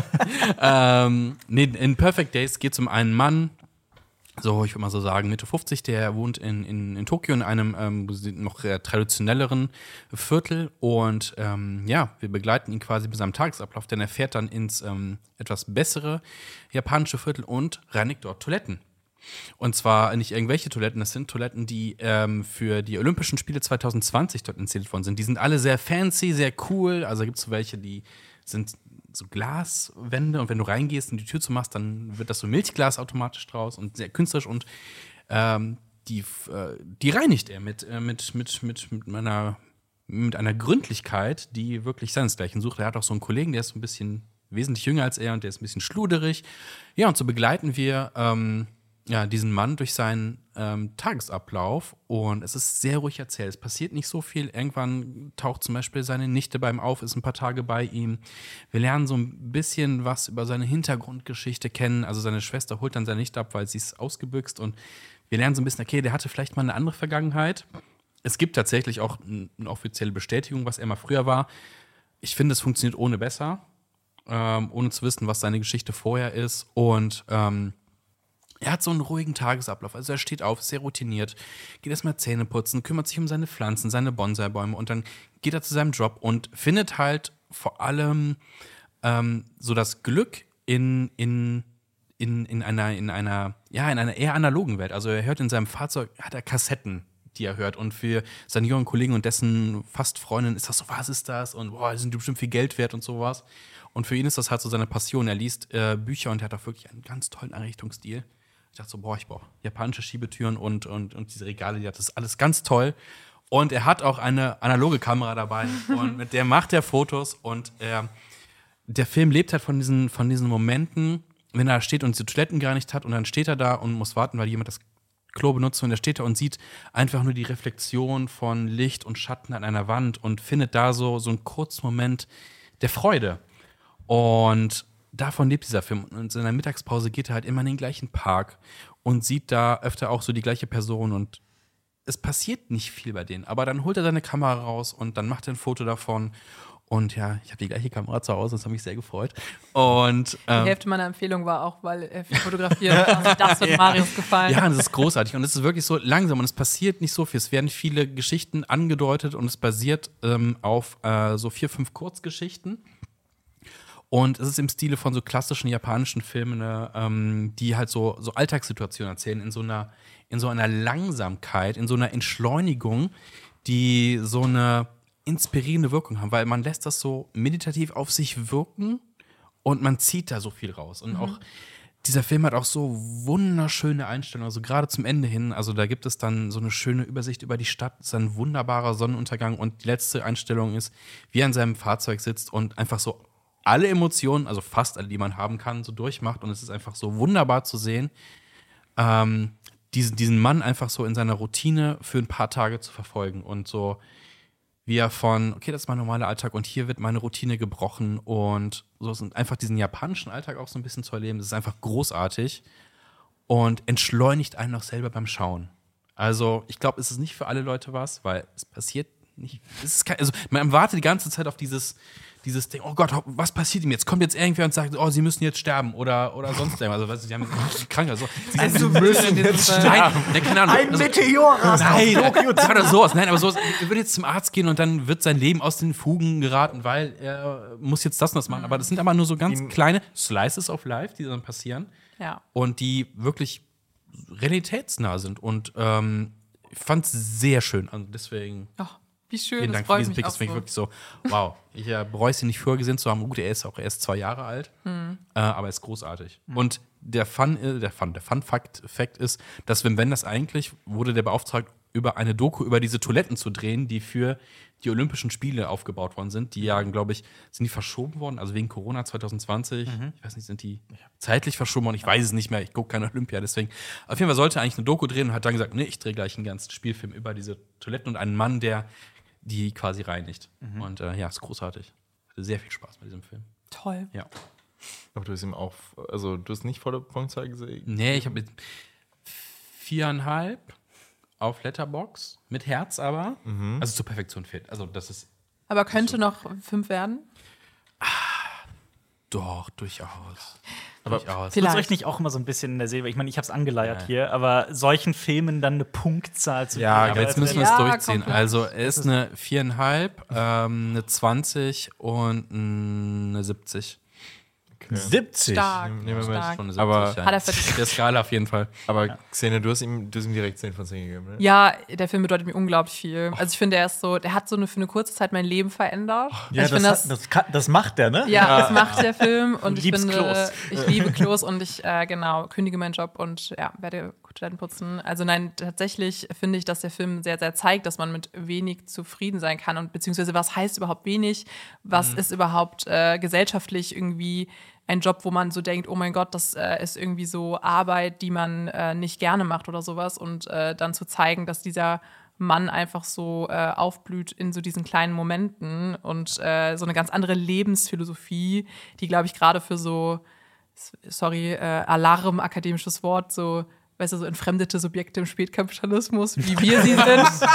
In Perfect Days geht es um einen Mann, so, ich würde mal so sagen, Mitte 50, der wohnt in Tokio in einem noch traditionelleren Viertel und wir begleiten ihn quasi bis am Tagesablauf, denn er fährt dann ins etwas bessere japanische Viertel und reinigt dort Toiletten. Und zwar nicht irgendwelche Toiletten, das sind Toiletten, die für die Olympischen Spiele 2020 dort installiert worden sind. Die sind alle sehr fancy, sehr cool, also gibt es so welche, die sind so Glaswände und wenn du reingehst und die Tür zumachst, dann wird das so Milchglas automatisch draus und sehr künstlerisch und die reinigt er mit einer Gründlichkeit, die wirklich seinesgleichen sucht. Er hat auch so einen Kollegen, der ist so ein bisschen wesentlich jünger als er und der ist ein bisschen schluderig. Ja, und so begleiten wir diesen Mann durch seinen Tagesablauf und es ist sehr ruhig erzählt. Es passiert nicht so viel. Irgendwann taucht zum Beispiel seine Nichte bei ihm auf, ist ein paar Tage bei ihm. Wir lernen so ein bisschen was über seine Hintergrundgeschichte kennen. Also seine Schwester holt dann seine Nichte ab, weil sie ist ausgebüxt und wir lernen so ein bisschen, okay, der hatte vielleicht mal eine andere Vergangenheit. Es gibt tatsächlich auch eine offizielle Bestätigung, was er mal früher war. Ich finde, es funktioniert ohne besser, ohne zu wissen, was seine Geschichte vorher ist und er hat so einen ruhigen Tagesablauf. Also er steht auf, ist sehr routiniert, geht erstmal Zähne putzen, kümmert sich um seine Pflanzen, seine Bonsai-Bäume und dann geht er zu seinem Job und findet halt vor allem so das Glück in einer eher analogen Welt. Also er hört in seinem Fahrzeug, hat er Kassetten, die er hört. Und für seine jungen Kollegen und dessen fast Freundin ist das so, was ist das? Und boah, die sind bestimmt viel Geld wert und sowas. Und für ihn ist das halt so seine Passion. Er liest Bücher und er hat auch wirklich einen ganz tollen Einrichtungsstil. Ich dachte so, boah, ich brauche japanische Schiebetüren und diese Regale, die hat das alles ganz toll. Und er hat auch eine analoge Kamera dabei und mit der macht er Fotos und der Film lebt halt von diesen Momenten, wenn er steht und diese Toiletten gar nicht hat und dann steht er da und muss warten, weil jemand das Klo benutzt und er steht da und sieht einfach nur die Reflexion von Licht und Schatten an einer Wand und findet da so einen kurzen Moment der Freude. Und davon lebt dieser Film. Und in seiner Mittagspause geht er halt immer in den gleichen Park und sieht da öfter auch so die gleiche Person und es passiert nicht viel bei denen. Aber dann holt er seine Kamera raus und dann macht er ein Foto davon. Und ja, ich habe die gleiche Kamera zu Hause, das hat mich sehr gefreut. Und die Hälfte meiner Empfehlung war auch, weil er viel fotografiert. Also das wird Marius gefallen. Ja, das ist großartig. Und es ist wirklich so langsam und es passiert nicht so viel. Es werden viele Geschichten angedeutet und es basiert auf so 4, 5 Kurzgeschichten. Und es ist im Stile von so klassischen japanischen Filmen, die halt so Alltagssituationen erzählen, in so einer Langsamkeit, in so einer Entschleunigung, die so eine inspirierende Wirkung haben, weil man lässt das so meditativ auf sich wirken und man zieht da so viel raus. Und auch dieser Film hat auch so wunderschöne Einstellungen, also gerade zum Ende hin, also da gibt es dann so eine schöne Übersicht über die Stadt, es ist ein wunderbarer Sonnenuntergang und die letzte Einstellung ist, wie er in seinem Fahrzeug sitzt und einfach so alle Emotionen, also fast alle, die man haben kann, so durchmacht und es ist einfach so wunderbar zu sehen, diesen Mann einfach so in seiner Routine für ein paar Tage zu verfolgen und so wie er okay, das ist mein normaler Alltag und hier wird meine Routine gebrochen und so ist einfach diesen japanischen Alltag auch so ein bisschen zu erleben. Das ist einfach großartig und entschleunigt einen auch selber beim Schauen. Also, ich glaube, es ist nicht für alle Leute was, weil es passiert nicht. Also, man wartet die ganze Zeit auf dieses Ding, oh Gott, was passiert ihm jetzt? Kommt jetzt irgendwer und sagt, oh, sie müssen jetzt sterben oder sonst irgendwas. Also, weißt du, sie haben krank oder so. Sie müssen jetzt sterben. Nein, keine Ahnung. Ein Meteor rast Nein, oder sowas. Nein, aber sowas. Er wird jetzt zum Arzt gehen und dann wird sein Leben aus den Fugen geraten, weil er muss jetzt das und das machen. Aber das sind aber nur so ganz kleine Slices of Life, die dann passieren. Ja. Und die wirklich realitätsnah sind. Und ich fand es sehr schön. Also deswegen. Ach, wie schön, vielen das Dank für freut diesen mich Pick. auch Das finde ich so. wirklich so, wow. Ich bereue es nicht früher gesehen zu haben. Gut, er ist auch erst 2 Jahre alt. Aber er ist großartig. Und der Fun-Fact ist, dass Wim Wenders eigentlich wurde der beauftragt, über eine Doku über diese Toiletten zu drehen, die für die Olympischen Spiele aufgebaut worden sind. Die ja, glaube ich, sind die verschoben worden, also wegen Corona 2020. Ich weiß nicht, sind die zeitlich verschoben worden? Ich weiß es nicht mehr, ich gucke keine Olympia, deswegen. Auf jeden Fall sollte er eigentlich eine Doku drehen und hat dann gesagt, nee, ich drehe gleich einen ganzen Spielfilm über diese Toiletten und einen Mann, der die quasi reinigt. Und ja, ist großartig. Hatte sehr viel Spaß bei diesem Film. Toll. Ja. Aber du hast ihm auch, also du hast nicht volle Punktzahl gesehen? Nee, ich habe mit 4,5 auf Letterboxd, mit Herz aber. Also zur Perfektion fehlt. Also das ist Aber könnte noch 5 werden? doch durchaus. Aber durchaus. Tut euch nicht auch immer so ein bisschen in der Seele? Ich meine, ich habe es angeleiert hier, aber solchen Filmen dann eine Punktzahl zu Ja, geben. aber jetzt müssen wir es Ja, durchziehen. komplett. Also er ist eine 4,5, eine 20 und eine 70. 70. Stark. Nehmen wir mit. Stark. Schon eine 70, Aber- Hat er verdient. Der Skala auf jeden Fall. Aber Xenia, du hast ihm direkt 10 von 10 gegeben, ne? Ja, der Film bedeutet mir unglaublich viel. Also ich finde, der hat so für eine kurze Zeit mein Leben verändert. Ja, ich finde das macht der, ne? ja, das macht der Film und ich liebst finde, Klos. ich liebe Klos und ich kündige meinen Job und werde Toiletten putzen. Also nein, tatsächlich finde ich, dass der Film sehr, sehr zeigt, dass man mit wenig zufrieden sein kann und beziehungsweise was heißt überhaupt wenig, was ist überhaupt gesellschaftlich irgendwie ein Job, wo man so denkt, oh mein Gott, das ist irgendwie so Arbeit, die man nicht gerne macht oder sowas und dann zu zeigen, dass dieser Mann einfach so aufblüht in so diesen kleinen Momenten und so eine ganz andere Lebensphilosophie, die, glaube ich, gerade für so, Alarm, akademisches Wort, so, weißt du, so entfremdete Subjekte im Spätkapitalismus, wie wir sie sind,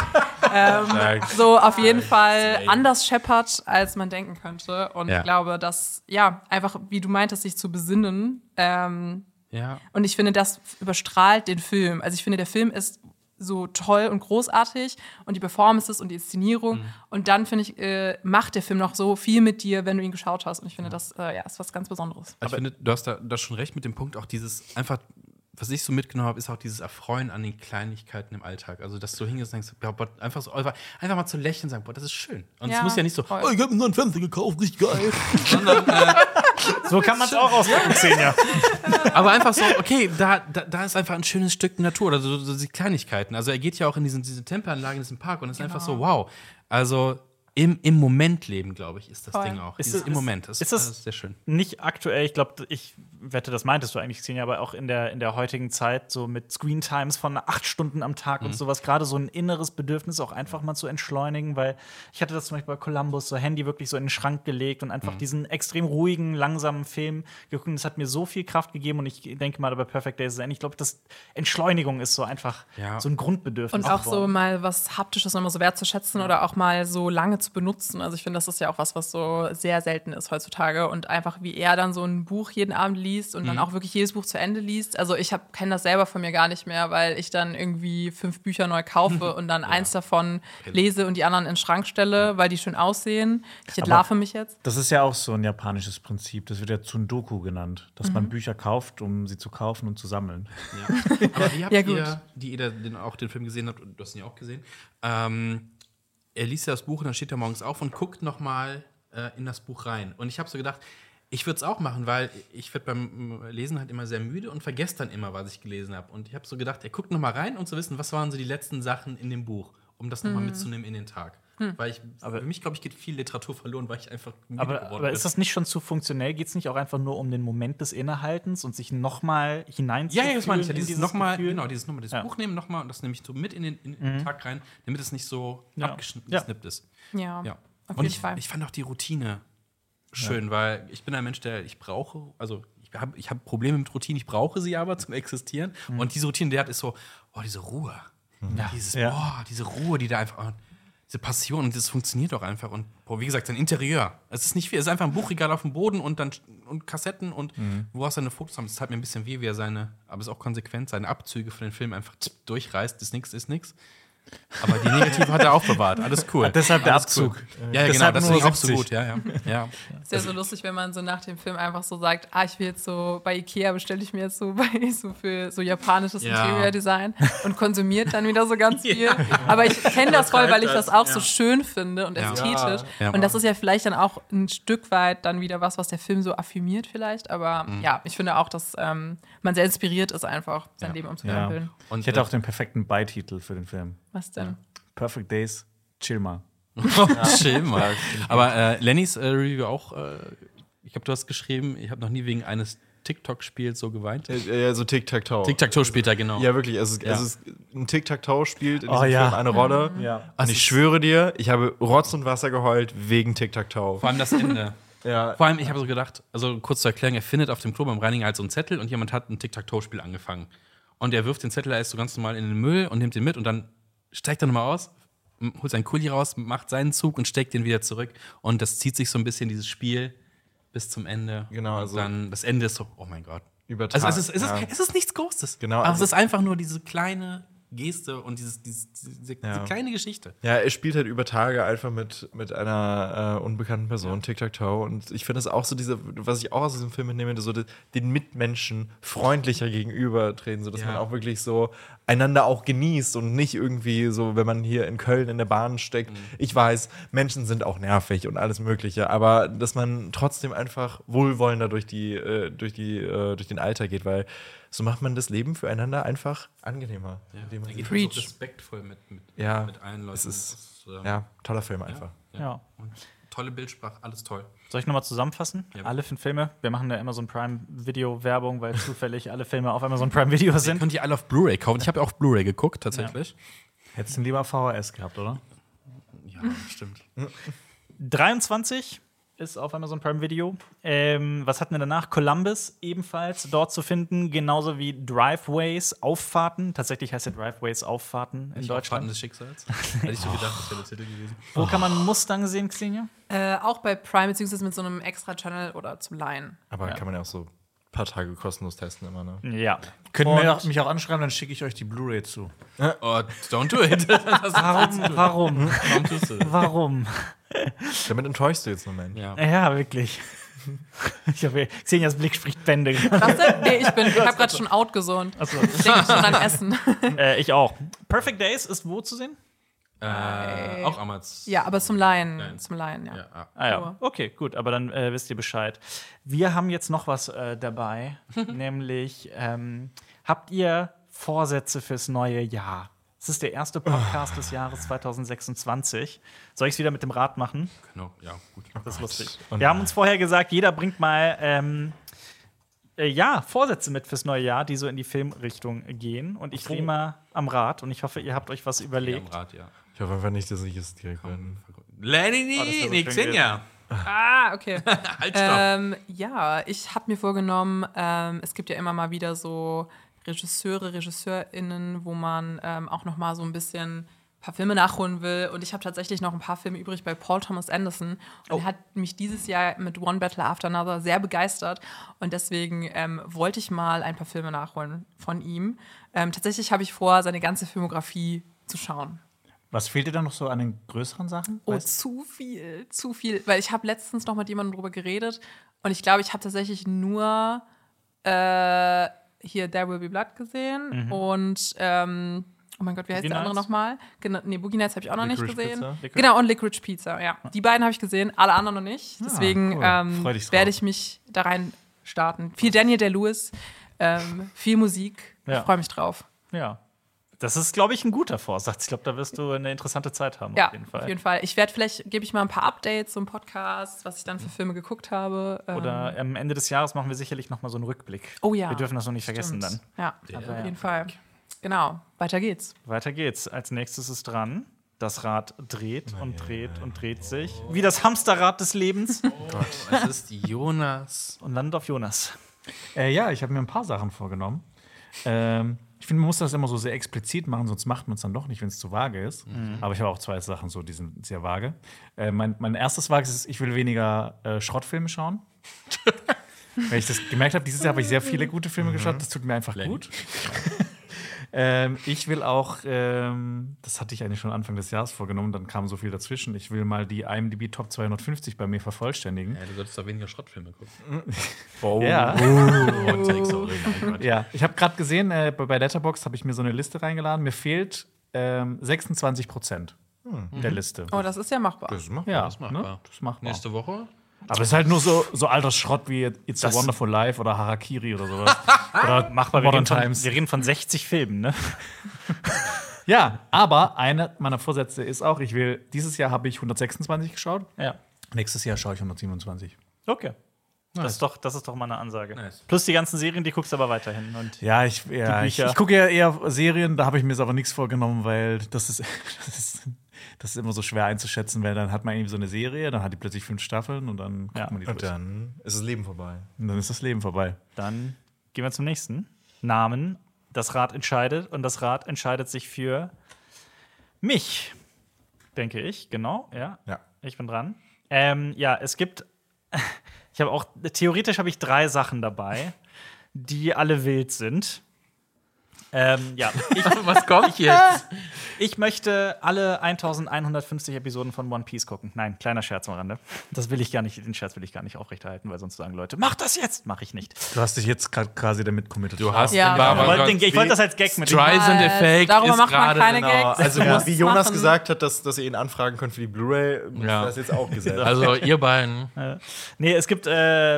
so auf jeden Fall anders scheppert, als man denken könnte. Und Ja. ich glaube, dass, einfach, wie du meintest, sich zu besinnen. Ja. Und ich finde, das überstrahlt den Film. Also ich finde, der Film ist so toll und großartig und die Performances und die Inszenierung. Und dann, finde ich, macht der Film noch so viel mit dir, wenn du ihn geschaut hast. Und ich finde, das ist was ganz Besonderes. Ich finde, du hast da schon recht mit dem Punkt, auch dieses einfach, was ich so mitgenommen habe, ist auch dieses Erfreuen an den Kleinigkeiten im Alltag. Also, dass du hingehst und denkst, ja, boah, einfach mal zu lächeln und sagen, boah, das ist schön. Und es Ja, muss ja nicht so, voll. oh, ich habe mir einen neuen Fernseher gekauft, richtig geil. Sondern, So kann man es auch ausdrücken, Xenia. aber einfach so, okay, da ist einfach ein schönes Stück Natur oder so die Kleinigkeiten. Also, er geht ja auch in diese Tempelanlage, in diesem Park und es ist einfach so, wow. Also, im Moment leben, glaube ich, ist das Voll. Ding auch. Ist Dieses das- im Moment. Das ist das- ist sehr schön. Nicht aktuell, ich glaube, ich wette, das meintest du eigentlich, Xenia, aber auch in der heutigen Zeit, so mit Screen-Times von 8 Stunden am Tag und sowas, gerade so ein inneres Bedürfnis auch einfach mal zu entschleunigen, weil ich hatte das zum Beispiel bei Columbus, so Handy wirklich so in den Schrank gelegt und einfach diesen extrem ruhigen, langsamen Film geguckt. Und das hat mir so viel Kraft gegeben und ich denke mal, bei Perfect Days ist es ich glaube, dass Entschleunigung ist so einfach Ja. so ein Grundbedürfnis. Und auch so geworden. mal was Haptisches nochmal so wertzuschätzen oder auch mal so lange zu benutzen. Also ich finde, das ist ja auch was so sehr selten ist heutzutage. Und einfach, wie er dann so ein Buch jeden Abend liest und dann auch wirklich jedes Buch zu Ende liest. Also ich kenne das selber von mir gar nicht mehr, weil ich dann irgendwie 5 Bücher neu kaufe und dann eins davon lese und die anderen in den Schrank stelle, weil die schön aussehen. Ich entlarve mich jetzt. Das ist ja auch so ein japanisches Prinzip. Das wird ja Tsundoku genannt. Dass man Bücher kauft, um sie zu kaufen und zu sammeln. Aber wie habt Ja, gut. ihr, die ihr auch den Film gesehen habt, und du hast ihn ja auch gesehen, er liest ja das Buch und dann steht er morgens auf und guckt noch mal in das Buch rein. Und ich habe so gedacht, ich würde es auch machen, weil ich werde beim Lesen halt immer sehr müde und vergesse dann immer, was ich gelesen habe. Und ich habe so gedacht, er guckt noch mal rein, um zu wissen, was waren so die letzten Sachen in dem Buch, um das noch mal mitzunehmen in den Tag. Weil für mich, glaube ich, geht viel Literatur verloren, weil ich einfach müde geworden Aber bin. ist das nicht schon zu funktionell? Geht es nicht auch einfach nur um den Moment des Innehaltens und sich nochmal hineinzufühlen? Ja, das meine ich ja. in Dieses dieses nochmal, Gefühl? genau, dieses Buch nehmen nochmal und das nehme ich so mit in den Tag rein, damit es nicht so abgeschnippt ist. Ja, Ja. auf Und jeden Fall. ich fand auch die Routine schön, weil ich bin ein Mensch, ich habe Probleme mit Routine, ich brauche sie aber zum Existieren. Und diese Routine, die hat, ist so, diese Ruhe. Diese Ruhe, die da einfach, diese Passion, und das funktioniert auch einfach. Und wie gesagt, sein Interieur. Es ist nicht viel, es ist einfach ein Buchregal auf dem Boden und Kassetten und wo hast du seine Fotos haben. Das tat mir ein bisschen weh, wie er aber es ist auch konsequent, seine Abzüge von den Filmen einfach durchreißt. Ist nix. Aber die Negative hat er aufbewahrt. Alles cool. Deshalb der Alles Abzug. Cool. Ja, genau, Deshalb das nur ist auch so 70. gut. Ja. Ist ja so lustig, wenn man so nach dem Film einfach so sagt, ich will jetzt so bei Ikea bestelle ich mir jetzt so für so japanisches Ja. Interior-Design und konsumiert dann wieder so ganz viel. Aber ich kenne das voll, weil ich das auch so schön finde und ästhetisch. Ja. Und das ist ja vielleicht dann auch ein Stück weit dann wieder was der Film so affirmiert vielleicht. Aber ich finde auch, dass man sehr inspiriert ist, einfach sein Leben umzukrempeln. Und Ich hätte auch den perfekten Beititel für den Film. Was denn? Perfect Days, chill mal. Chill mal. Aber Lennys Review auch, ich glaube, du hast geschrieben, ich habe noch nie wegen eines TikTok-Spiels so geweint. Ja, so Tic-Tac-Toe. Tic-Tac-Toe spielt er, genau. Ja, wirklich. Ein Tic-Tac-Toe spielt in diesem ja. Film eine Rolle. Ja. Und ich schwöre dir, ich habe Rotz und Wasser geheult wegen Tic-Tac-Toe. Vor allem das Ende. Ja. Vor allem, ich habe so gedacht, also kurz zur Erklärung, er findet auf dem Klo beim Reinigen halt so einen Zettel und jemand hat ein Tic-Tac-Toe-Spiel angefangen. Und er wirft den Zettel erst so ganz normal in den Müll und nimmt den mit und dann steigt er nochmal aus, holt seinen Kuli raus, macht seinen Zug und steckt den wieder zurück. Und das zieht sich so ein bisschen, dieses Spiel, bis zum Ende. Genau, also- Und dann das Ende ist so, oh mein Gott. Übertragen. Also es ist nichts Großes. Genau, Aber also- es ist einfach nur diese kleine Geste und diese kleine Geschichte. Ja, er spielt halt über Tage einfach mit einer unbekannten Person, Tic-Tac-Toe. Und ich finde es auch so was ich auch aus diesem Film mitnehme, so den Mitmenschen freundlicher gegenübertreten, sodass man auch wirklich so einander auch genießt und nicht irgendwie so, wenn man hier in Köln in der Bahn steckt. Ich weiß, Menschen sind auch nervig und alles Mögliche, aber dass man trotzdem einfach wohlwollender durch den Alltag geht, weil so macht man das Leben füreinander einfach angenehmer. indem man Er geht Preach. so respektvoll mit allen Leuten. Es ist, Das toller Film einfach. Ja. Und tolle Bildsprache, alles toll. Soll ich nochmal zusammenfassen? Ja. Alle 5 Filme. Wir machen da Amazon Prime Video-Werbung, weil zufällig alle Filme auf Amazon Prime Video sind. Könnt ihr alle auf Blu-ray kaufen? Ich habe ja auch Blu-ray geguckt, tatsächlich. Hättest du lieber VHS gehabt, oder? Ja, stimmt. 23 ist auf Amazon Prime Video. Was hatten wir danach? Columbus ebenfalls dort zu finden, genauso wie Driveways, Auffahrten. Tatsächlich heißt der Driveways Auffahrten in Fahrten Deutschland. des Schicksals. Hätte ich so gedacht, das wäre der Titel gewesen. Wo kann man Mustang sehen, Xenia? Auch bei Prime, beziehungsweise mit so einem Extra-Channel oder zum Leihen. Aber kann man ja auch so ein paar Tage kostenlos testen immer, ne? Ja. Können wir mich auch anschreiben, dann schicke ich euch die Blu-ray zu. Oh, don't do it. Warum? Warum tust du das? Warum? Damit enttäuschst du jetzt einen Menschen. Ja. Ja, wirklich. Xenias Blick spricht Bände. Was denn? Nee, ich habe gerade schon outgesont. Ich denke schon an Essen. Ich auch. Perfect Days ist wo zu sehen? Auch Amazon. Ja, aber zum Leihen. Nein. Zum Leihen, ja. Ja. Ah ja, okay, gut, aber dann wisst ihr Bescheid. Wir haben jetzt noch was dabei, nämlich habt ihr Vorsätze fürs neue Jahr? Es ist der erste Podcast des Jahres 2026. Soll ich es wieder mit dem Rad machen? Genau, ja, gut. Das ist lustig. Und Wir haben uns vorher gesagt, jeder bringt mal Vorsätze mit fürs neue Jahr, die so in die Filmrichtung gehen. Und ich drehe mal am Rad und ich hoffe, ihr habt euch was Ja, überlegt. am Rad, ja. Ich hoffe einfach nicht, dass ich es direkt bin. Lenny, das wär so nee, schön Xenia. Ah, okay. Halt, stopp. Ja, ich habe mir vorgenommen, es gibt ja immer mal wieder so RegisseurInnen, wo man auch noch mal so ein bisschen ein paar Filme nachholen will. Und ich habe tatsächlich noch ein paar Filme übrig bei Paul Thomas Anderson. Und er hat mich dieses Jahr mit One Battle After Another sehr begeistert. Und deswegen wollte ich mal ein paar Filme nachholen von ihm. Tatsächlich habe ich vor, seine ganze Filmografie zu schauen. Was fehlt dir da noch so an den größeren Sachen? Oh, Weißt zu viel. Weil ich habe letztens noch mit jemandem drüber geredet und ich glaube, ich habe tatsächlich nur hier There Will Be Blood gesehen und oh mein Gott, wie heißt der andere Nights? nochmal? Genau, nee, Boogie Nights habe ich auch noch nicht Licorice gesehen. Pizza? Genau, und Licorice Pizza, ja. Die beiden habe ich gesehen, alle anderen noch nicht. Deswegen cool. Freu dich drauf. werde ich mich da rein starten. Viel Daniel Day-Lewis, viel Musik. Ja. Ich freue mich drauf. Ja. Das ist, glaube ich, ein guter Vorsatz. Ich glaube, da wirst du eine interessante Zeit haben. Ja, auf jeden Fall. auf jeden Fall. Ich werde gebe ich mal ein paar Updates zum Podcast, was ich dann für Filme geguckt habe. Oder am Ende des Jahres machen wir sicherlich noch mal so einen Rückblick. Oh ja. Wir dürfen das noch nicht vergessen Stimmt. dann. Ja, auf jeden Fall. Genau, weiter geht's. Weiter geht's. Als nächstes ist dran. Das Rad dreht und dreht und dreht sich. Wie das Hamsterrad des Lebens. Es ist Jonas. Und landet auf Jonas. Ja, ich habe mir ein paar Sachen vorgenommen. Ich finde, man muss das immer so sehr explizit machen, sonst macht man es dann doch nicht, wenn es zu vage ist. Aber ich habe auch zwei Sachen, so, die sind sehr vage. Mein erstes Vage ist, ich will weniger Schrottfilme schauen. Weil ich das gemerkt habe, dieses Jahr habe ich sehr viele gute Filme geschaut. Das tut mir einfach gut. Ich will auch, das hatte ich eigentlich schon Anfang des Jahres vorgenommen, dann kam so viel dazwischen. Ich will mal die IMDb Top 250 bei mir vervollständigen. Ja, du solltest doch weniger Schrottfilme gucken. Ja. Oh, Ja, ich habe gerade gesehen, bei Letterboxd habe ich mir so eine Liste reingeladen. Mir fehlt 26% der Liste. Oh, das ist ja machbar. Das ist machbar. Ja, das ist machbar. ne? Das ist machbar. Nächste Woche? Aber es ist halt nur so alter Schrott wie It's a Wonderful Life oder Harakiri oder sowas. Oder Machbar, Modern Times. wir reden von 60 Filmen, ne? Ja, aber einer meiner Vorsätze ist auch, dieses Jahr habe ich 126 geschaut. Ja. Nächstes Jahr schaue ich 127. Okay. Das ist doch mal eine Ansage. Nice. Plus die ganzen Serien, die guckst du aber weiterhin. Und Ja, ich Bücher. gucke ja eher Serien, da habe ich mir jetzt aber nichts vorgenommen, weil das ist immer so schwer einzuschätzen, weil dann hat man irgendwie so eine Serie, dann hat die plötzlich 5 Staffeln und dann guckt man die Und durch. dann ist das Leben vorbei. Und dann ist das Leben vorbei. dann gehen wir zum nächsten. Namen. Das Rad entscheidet und das Rad entscheidet sich für mich. Denke ich, genau. Ja. Ich bin dran. Ja, es gibt. Theoretisch habe ich 3 Sachen dabei, die alle wild sind. Ja, Was kommt jetzt? ich möchte alle 1150 Episoden von One Piece gucken. Nein, kleiner Scherz am Rande. Den Scherz will ich gar nicht aufrechterhalten, weil sonst sagen Leute, mach das jetzt! Mach ich nicht. Du hast dich jetzt quasi damit committed. Du hast Ja, den genau. Barbara Ich wollte das als Gag mit Streisand-Effekt Darüber ist macht man gerade. keine Genau. Gags. Also, Ja. wie Jonas Machen. gesagt hat, dass ihr ihn anfragen könnt für die Blu-ray, Ja. das jetzt auch gesetzt. Also, ihr beiden. Nee, es gibt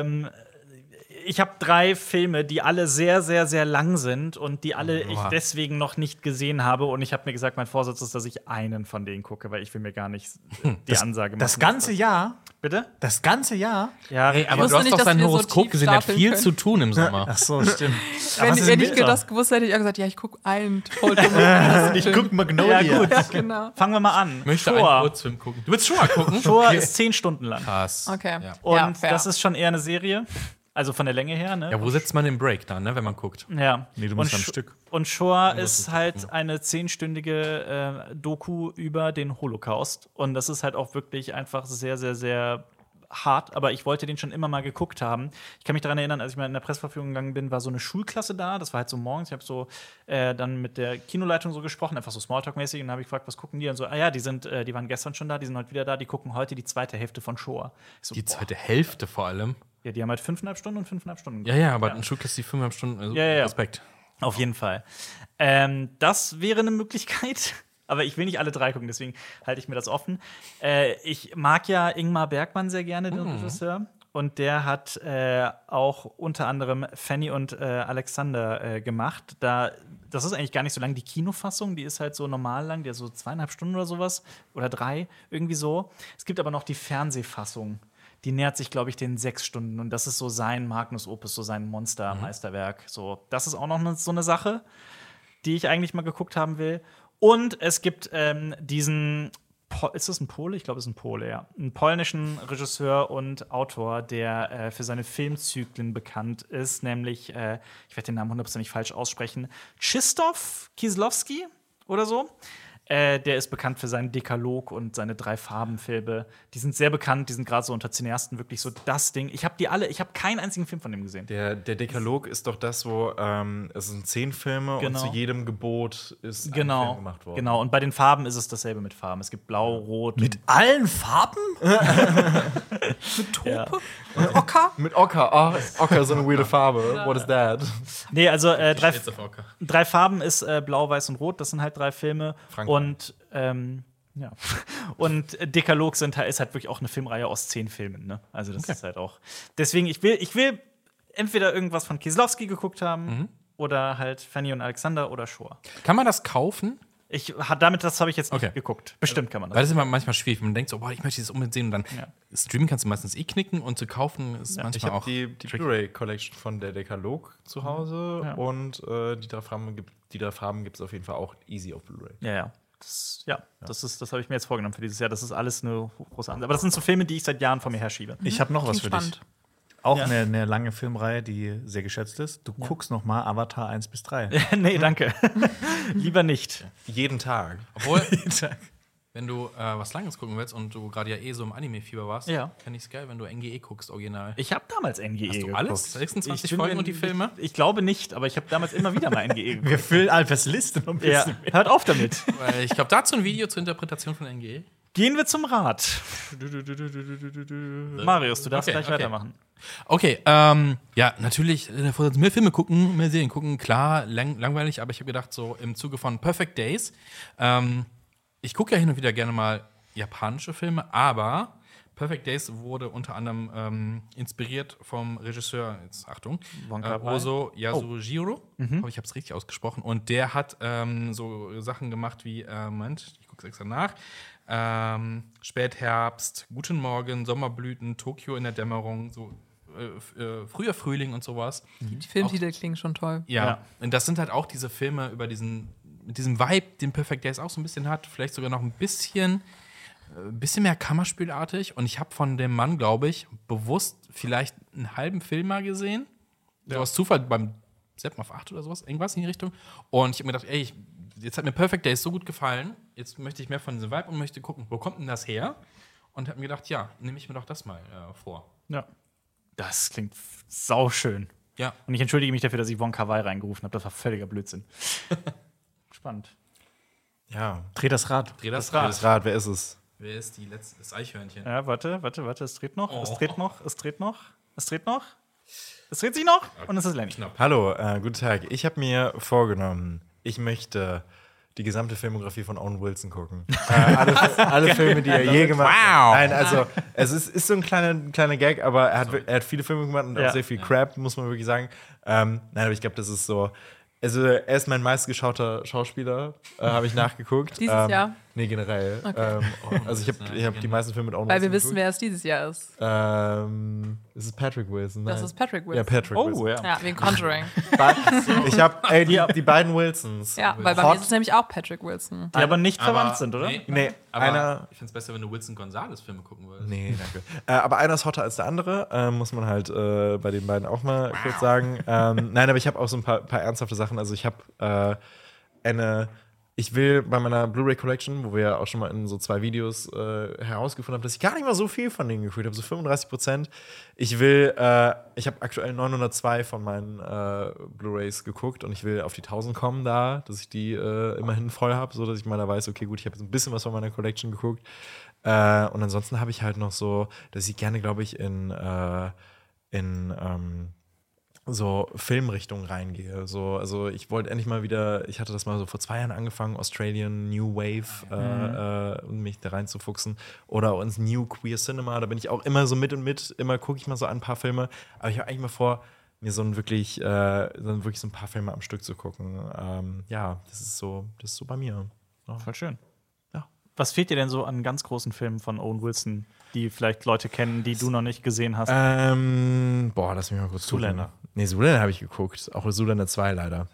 ich habe 3 Filme, die alle sehr, sehr, sehr lang sind und die alle ich deswegen noch nicht gesehen habe. Und ich habe mir gesagt, mein Vorsatz ist, dass ich einen von denen gucke, weil ich will mir gar nicht die Ansage machen. Das ganze Jahr? Bitte? Das ganze Jahr? Ja, Ey, aber wusste du hast nicht, doch dass sein wir so Horoskop tief gesehen, der hat stapeln viel können. zu tun im Sommer. Ach so, stimmt. Wenn ich das gewusst hätte, hätte ich auch gesagt, ja, ich gucke einen toll. Ich guck Magnolia. Ja, gut. Ja, genau. Fangen wir mal an. Möchte einen Shore. Kurzfilm gucken. Du willst Shore gucken? Shore ist 10 Stunden lang. Krass. Okay. Ja. Und Ja, fair. das ist schon eher eine Serie. Also von der Länge her, ne? Ja, wo setzt man den Break dann, ne, wenn man guckt? Ja. Nee, du musst und am Stück. Und Shore ist halt eine 10-stündige Doku über den Holocaust. Und das ist halt auch wirklich einfach sehr, sehr, sehr hart. Aber ich wollte den schon immer mal geguckt haben. Ich kann mich daran erinnern, als ich mal in der Presseverführung gegangen bin, war so eine Schulklasse da. Das war halt so morgens. Ich habe so dann mit der Kinoleitung so gesprochen, einfach so Smalltalk-mäßig. Und dann habe ich gefragt, was gucken die? Und so, die waren gestern schon da, die sind heute wieder da. Die gucken heute die zweite Hälfte von Shore. Ich so, Die zweite Hälfte vor allem. Ja, die haben halt 5,5 Stunden und 5,5 Stunden. Ja, aber ein Schulklasse die 5,5 Stunden. Also Ja. Respekt. Auf jeden Fall. Das wäre eine Möglichkeit. Aber ich will nicht alle 3 gucken, deswegen halte ich mir das offen. Ich mag ja Ingmar Bergman sehr gerne, den Regisseur. Und der hat auch unter anderem Fanny und Alexander gemacht. Das ist eigentlich gar nicht so lang. Die Kinofassung, die ist halt so normal lang, die ist so 2,5 Stunden oder sowas. Oder 3, irgendwie so. Es gibt aber noch die Fernsehfassung. Die nähert sich, glaube ich, den 6 Stunden. Und das ist so sein Magnus Opus, so sein Monster-Meisterwerk. So, das ist auch noch so eine Sache, die ich eigentlich mal geguckt haben will. Und es gibt diesen, ist das ein Pole? Ich glaube, es ist ein Pole, ja. Einen polnischen Regisseur und Autor, der für seine Filmzyklen bekannt ist, nämlich, ich werde den Namen 100% nicht falsch aussprechen, Krzysztof Kieslowski oder so. Der ist bekannt für seinen Dekalog und seine 3 Farbenfilme. Die sind sehr bekannt, die sind gerade so unter Cineasten wirklich so das Ding. Ich habe keinen einzigen Film von dem gesehen. Der Dekalog ist doch das, wo es sind 10 Filme Genau. und zu jedem Gebot ist ein Genau, Film gemacht worden. genau. Und bei den Farben ist es dasselbe mit Farben. Es gibt Blau, Rot. Mit allen Farben? Taupe? Ocker? Mit Ocker. Ocker ist so eine weirde Farbe. What is that? Nee, also Jetzt auf Ocker. 3 Farben ist Blau, Weiß und Rot. Das sind halt 3 Filme. Frankreich. Und ja. Und Dekalog ist halt wirklich auch eine Filmreihe aus 10 Filmen. Ne? Also das ist halt auch. Deswegen, ich will entweder irgendwas von Kieslowski geguckt haben oder halt Fanny und Alexander oder Shore. Kann man das kaufen? Das habe ich jetzt nicht Okay. geguckt. Bestimmt kann man Weil das. das ist immer manchmal schwierig, wenn man denkt so, boah, ich möchte das unbedingt sehen und dann Ja. streamen kannst du meistens knicken und zu kaufen ist Ich manchmal habe auch die tricky. Blu-ray-Collection von der Dekalog zu Hause Ja. und die drei Farben gibt es auf jeden Fall auch easy auf Blu-ray. Ja. Das habe ich mir jetzt vorgenommen für dieses Jahr. Das ist alles eine große Ansage. Aber das sind so Filme, die ich seit Jahren vor mir herschiebe. Ich habe noch was Klingt für dich. spannend. Auch Ja. eine lange Filmreihe, die sehr geschätzt ist. Du guckst noch mal Avatar 1 bis 3. Nee, danke. Lieber nicht. Jeden Tag. Obwohl, wenn du was Langes gucken willst und du gerade ja so im Anime-Fieber warst, Ja. fände ich es geil, wenn du NGE guckst, original. Ich habe damals NGE Hast du geguckt. alles? 26 Ich bin Folgen mir- und die Filme? Ich glaube nicht, aber ich habe damals immer wieder mal NGE geguckt. Wir füllen Alfers Liste noch ein Ja, bisschen. hört auf damit. Weil ich glaube, dazu ein Video zur Interpretation von NGE. Gehen wir zum Rat. Marius, du darfst Okay, gleich okay. weitermachen. Okay, ja, natürlich, der Vorsatz, mehr Filme gucken, mehr Serien gucken, klar, langweilig, aber ich habe gedacht, so im Zuge von Perfect Days, ich gucke ja hin und wieder gerne mal japanische Filme, aber Perfect Days wurde unter anderem inspiriert vom Regisseur, jetzt Achtung, Wong Kar-wai. Oso Yasujiro, hoffe ich habe es richtig ausgesprochen, und der hat so Sachen gemacht wie, Moment, ich gucke es extra nach, Spätherbst, Guten Morgen, Sommerblüten, Tokio in der Dämmerung, so früher Frühling und sowas. Die Filmtitel klingen schon toll. Ja. Ja. Und das sind halt auch diese Filme mit diesem Vibe, den Perfect Days auch so ein bisschen hat, vielleicht sogar noch ein bisschen mehr Kammerspielartig. Und ich habe von dem Mann, glaube ich, bewusst vielleicht einen halben Film mal gesehen. So aus Zufall beim Seppen auf 8 oder sowas, irgendwas in die Richtung. Und ich habe mir gedacht, ey, jetzt hat mir Perfect Days so gut gefallen, jetzt möchte ich mehr von diesem Vibe und möchte gucken, wo kommt denn das her? Und habe mir gedacht, ja, nehme ich mir doch das mal vor. Ja. Das klingt sauschön. Ja. Und ich entschuldige mich dafür, dass ich Wong Kar-wai reingerufen habe. Das war völliger Blödsinn. Spannend. Ja. Dreh das Rad. Dreh das Rad. Rad. Das Rad, wer ist es? Wer ist das Eichhörnchen? Ja, warte. Es dreht noch. Es dreht noch. Es dreht noch. Es dreht noch. Es dreht sich noch. Und es ist Lenny. Hallo, guten Tag. Ich habe mir vorgenommen, ich möchte die gesamte Filmografie von Owen Wilson gucken. Alle Filme, die er je gemacht hat. Nein, also es ist so ein kleiner Gag, aber er hat viele Filme gemacht und Ja. auch sehr viel Crap, muss man wirklich sagen. Nein, aber ich glaube, das ist so. Also, er ist mein meistgeschauter Schauspieler, habe ich nachgeguckt. Dieses Jahr? Nee, generell. Also, ich hab die meisten Filme mit Owen Weil wir Wilson wissen, wer es dieses Jahr ist. es ist Patrick Wilson. Das nein. ist Patrick Wilson. Ja, Patrick Wilson. ja. Ja, wegen Conjuring. Ich habe die beiden Wilsons. Ja, weil bei mir ist es nämlich auch Patrick Wilson. Die aber nicht verwandt sind, oder? Nee, aber einer. ich finde es besser, wenn du Wilson Gonzalez-Filme gucken würdest. Nee, danke. Aber einer ist hotter als der andere, muss man halt bei den beiden auch mal kurz sagen. Nein, aber ich habe auch so ein paar ernsthafte Sachen. Also ich habe ich will bei meiner Blu-ray Collection, wo wir ja auch schon mal in so 2 Videos herausgefunden haben, dass ich gar nicht mal so viel von denen gefühlt habe, so 35%. Ich habe aktuell 902 von meinen Blu-rays geguckt und ich will auf die 1000 kommen da, dass ich die immerhin voll habe, so dass ich mal da weiß, okay, gut, ich habe jetzt ein bisschen was von meiner Collection geguckt. Und ansonsten habe ich halt noch so, dass ich gerne, glaube ich, in so Filmrichtungen reingehe. So, also ich wollte endlich mal wieder, ich hatte das mal so vor 2 Jahren angefangen, Australian New Wave, mich da reinzufuchsen. Oder ins New Queer Cinema, da bin ich auch immer so mit, immer gucke ich mal so ein paar Filme. Aber ich habe eigentlich mal vor, mir so wirklich so ein paar Filme am Stück zu gucken. Ja, das ist so bei mir. Ja. Voll schön. Ja. Was fehlt dir denn so an ganz großen Filmen von Owen Wilson, die vielleicht Leute kennen, die du noch nicht gesehen hast? Lass mich mal kurz Zoolander. Nee, Zoolander habe ich geguckt. Auch Zoolander 2 leider.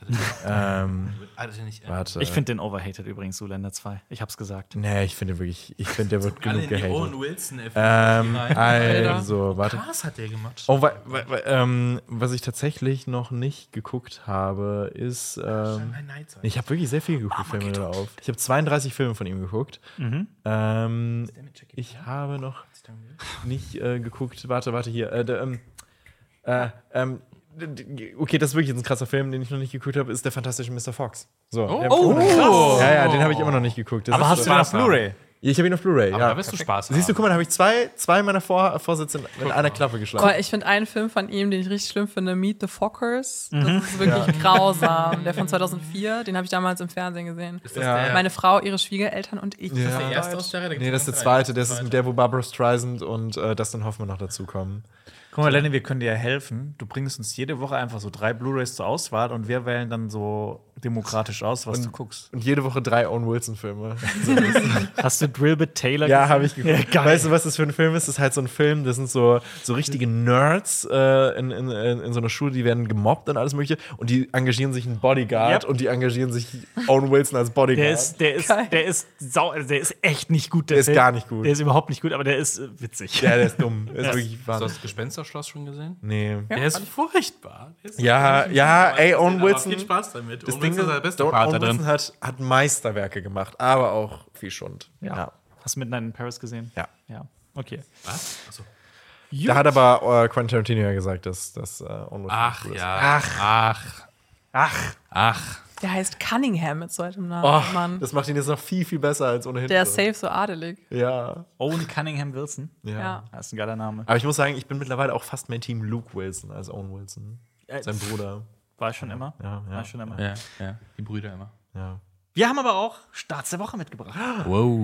Warte. Ich finde den overhated übrigens, Zoolander 2. Ich hab's gesagt. Nee, ich finde der wird Alle genug in die gehatet. Owen Wilson-Filme. Also, warte. Was hat der gemacht? Oh, was ich tatsächlich noch nicht geguckt habe, ist. Ich habe wirklich sehr viel geguckt, Filme darauf. Ich habe 32 Filme von ihm geguckt. Ich habe noch nicht geguckt. Warte, hier. Okay, das ist wirklich jetzt ein krasser Film, den ich noch nicht geguckt habe, ist der fantastische Mr. Fox. So. krass. Ja, den habe ich immer noch nicht geguckt. Das Aber ist hast du den auf Blu-ray? Ich habe ihn auf Blu-ray, Aber ja. da wirst du Spaß haben. Siehst du, guck mal, da habe ich zwei meiner Vorsätze in einer Klappe geschlagen. Aber ich finde einen Film von ihm, den ich richtig schlimm finde, Meet the Fockers. Das ist wirklich grausam. Der von 2004, den habe ich damals im Fernsehen gesehen. Ist das Ja. der, Meine Frau, ihre Schwiegereltern und ich. Ja. Das ist der erste Deutsch. aus der Redaktion? Nee, das ist der zweite. Das ist mit der, wo Barbara Streisand und Dustin Hoffman noch dazukommen. Guck mal, Lenny, wir können dir ja helfen. Du bringst uns jede Woche einfach so 3 Blu-rays zur Auswahl und wir wählen dann so demokratisch aus, was du guckst. Und jede Woche 3 Owen Wilson-Filme. Hast du Drillbit Taylor Ja, gesehen? habe ich geguckt. Ja, geil. Weißt du, was das für ein Film ist? Das ist halt so ein Film, das sind so richtige Nerds in so einer Schule, die werden gemobbt und alles mögliche. Und die engagieren sich einen Bodyguard Yep. und die engagieren sich Owen Wilson als Bodyguard. Der ist echt nicht gut. Der ist Film. gar nicht gut. Der ist überhaupt nicht gut, aber der ist witzig. Ja, der ist dumm. Der ist wirklich Hast du wahnsinnig. das Gespensterschloss schon gesehen? Nee. Der ist furchtbar. Der ist Ja, ey, Owen aber Wilson. viel Spaß damit. Das Owen Ding Wilson ist der beste Owen Part da drin. Wilson hat Meisterwerke gemacht, aber auch viel Schund. Ja. Hast du Midnight in Paris gesehen? Ja. Ja. Okay. Was? Achso. Da hat aber Quentin Tarantino ja gesagt, dass Owen Wilson Ach cool ist. ja. Ach. Der heißt Cunningham mit zweitem Namen. Oh, Mann. das macht ihn jetzt noch viel, viel besser als ohnehin. Der ist safe so adelig. Ja. Owen Cunningham Wilson. Ja. Das ist ein geiler Name. Aber ich muss sagen, ich bin mittlerweile auch fast mehr Team Luke Wilson als Owen Wilson. Sein Bruder. War ich schon immer. Ja. War ich schon immer. Ja, die Brüder immer. Ja. Wir haben aber auch Starts der Woche mitgebracht. Wow.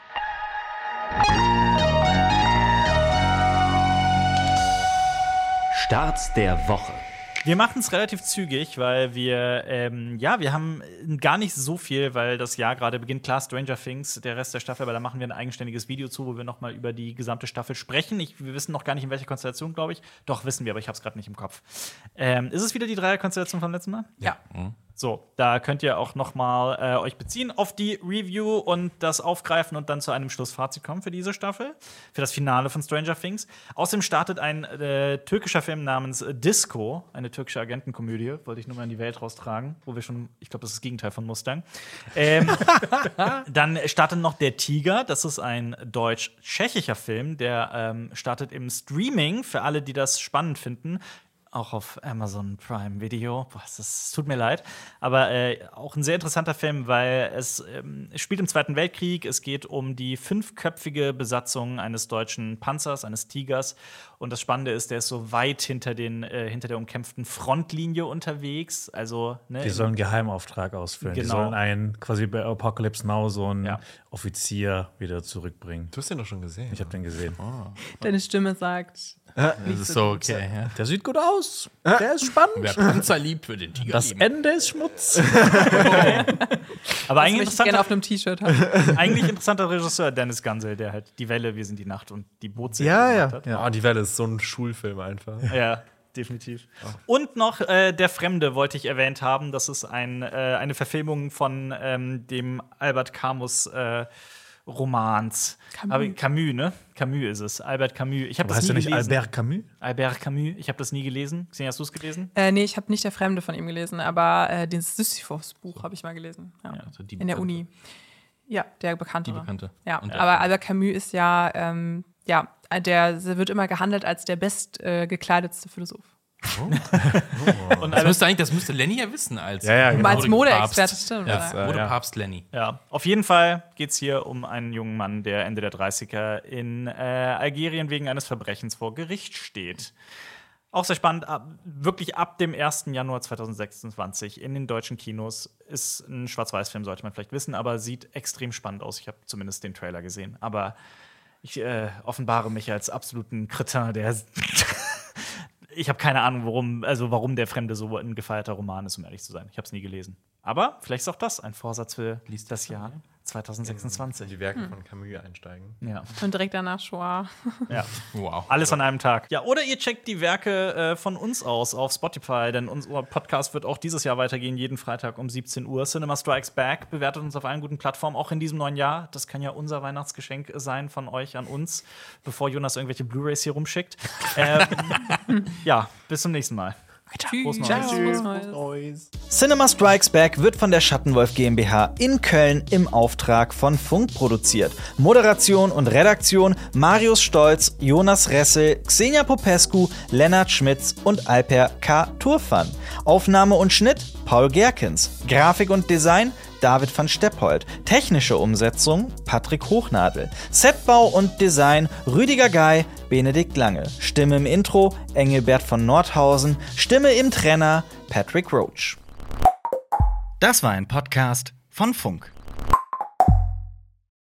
Starts der Woche. Wir machen es relativ zügig, weil wir haben gar nicht so viel, weil das Jahr gerade beginnt. Klar, Stranger Things, der Rest der Staffel, aber da machen wir ein eigenständiges Video zu, wo wir noch mal über die gesamte Staffel sprechen. Wir wissen noch gar nicht, in welcher Konstellation, glaube ich. Doch, wissen wir, aber ich habe es gerade nicht im Kopf. Ist es wieder die Dreierkonstellation vom letzten Mal? Ja. So, da könnt ihr auch noch mal euch beziehen auf die Review und das aufgreifen und dann zu einem Schlussfazit kommen für diese Staffel, für das Finale von Stranger Things. Außerdem startet ein türkischer Film namens Disco, eine türkische Agentenkomödie, wollte ich nur mal in die Welt raustragen, wo wir schon, ich glaube, das ist das Gegenteil von Mustang. Dann startet noch Der Tiger, das ist ein deutsch-tschechischer Film, der startet im Streaming, für alle, die das spannend finden. Auch auf Amazon Prime Video. Boah, das tut mir leid. Aber auch ein sehr interessanter Film, weil es spielt im Zweiten Weltkrieg. Es geht um die 5-köpfige Besatzung eines deutschen Panzers, eines Tigers. Und das Spannende ist, der ist so weit hinter der umkämpften Frontlinie unterwegs. Also, ne, Die sollen einen Geheimauftrag ausfüllen. Genau. Die sollen einen, quasi bei Apocalypse Now, so einen Ja. Offizier wieder zurückbringen. Du hast den doch schon gesehen. Ich habe den gesehen. Deine Stimme sagt. Das ist so okay. Ja. Der sieht gut aus. Der ist spannend. Wer Panzer liebt, für den Tiger Das lieben. Ende ist Schmutz. aber Das eigentlich möchte ich gerne auf einem T-Shirt haben. eigentlich interessanter Regisseur, Dennis Gansel, der halt Die Welle, Wir sind die Nacht und die Bootserie gemacht hat. Ja. Oh, die Welle ist so ein Schulfilm einfach. Ja, definitiv. Und noch Der Fremde wollte ich erwähnt haben. Das ist eine Verfilmung von dem Albert Camus Romans. Camus, ne? Camus ist es. Albert Camus. Ich habe das Heißt nie du nicht gelesen. Albert Camus? Albert Camus. Ich habe das nie gelesen. Xenia, hast du es gelesen? Nee, ich habe nicht Der Fremde von ihm gelesen, aber das Sisyphos-Buch habe ich mal gelesen. Ja. Also die In der Bekannte. Uni. Ja, der Bekannte. Die Bekannte. Ja, Und der aber Fremde. Albert Camus ist ja, der wird immer gehandelt als der bestgekleidetste Philosoph. Und Das müsste Lenny ja wissen als Aber als Modeexperte, Papst. stimmt. Ja, Modepapst Lenny. Ja, auf jeden Fall geht es hier um einen jungen Mann, der Ende der 30er in Algerien wegen eines Verbrechens vor Gericht steht. Auch sehr spannend, wirklich ab dem 1. Januar 2026 in den deutschen Kinos. Ist ein Schwarz-Weiß-Film, sollte man vielleicht wissen, aber sieht extrem spannend aus. Ich habe zumindest den Trailer gesehen. Aber ich offenbare mich als absoluten Kretin, der ich habe keine Ahnung, warum Der Fremde so ein gefeierter Roman ist, um ehrlich zu sein. Ich habe es nie gelesen. Aber vielleicht ist auch das ein Vorsatz für das Jahr 2026. Die Werke von Camus einsteigen. Ja. Und direkt danach Shoah. Ja. Wow. Alles an einem Tag. Ja, oder ihr checkt die Werke von uns aus auf Spotify, denn unser Podcast wird auch dieses Jahr weitergehen, jeden Freitag um 17 Uhr. Cinema Strikes Back bewertet uns auf allen guten Plattformen, auch in diesem neuen Jahr. Das kann ja unser Weihnachtsgeschenk sein von euch an uns, bevor Jonas irgendwelche Blu-rays hier rumschickt. Ja, bis zum nächsten Mal. Tschüss. Neues. Neues. Cinema Strikes Back wird von der Schattenwolf GmbH in Köln im Auftrag von Funk produziert. Moderation und Redaktion Marius Stolz, Jonas Ressel, Xenia Popescu, Lennart Schmitz und Alper K. Turfan. Aufnahme und Schnitt Paul Gerkens. Grafik und Design David van Steppold. Technische Umsetzung Patrick Hochnadel. Setbau und Design Rüdiger Gei, Benedikt Lange. Stimme im Intro Engelbert von Nordhausen. Stimme im Trenner Patrick Roach. Das war ein Podcast von Funk.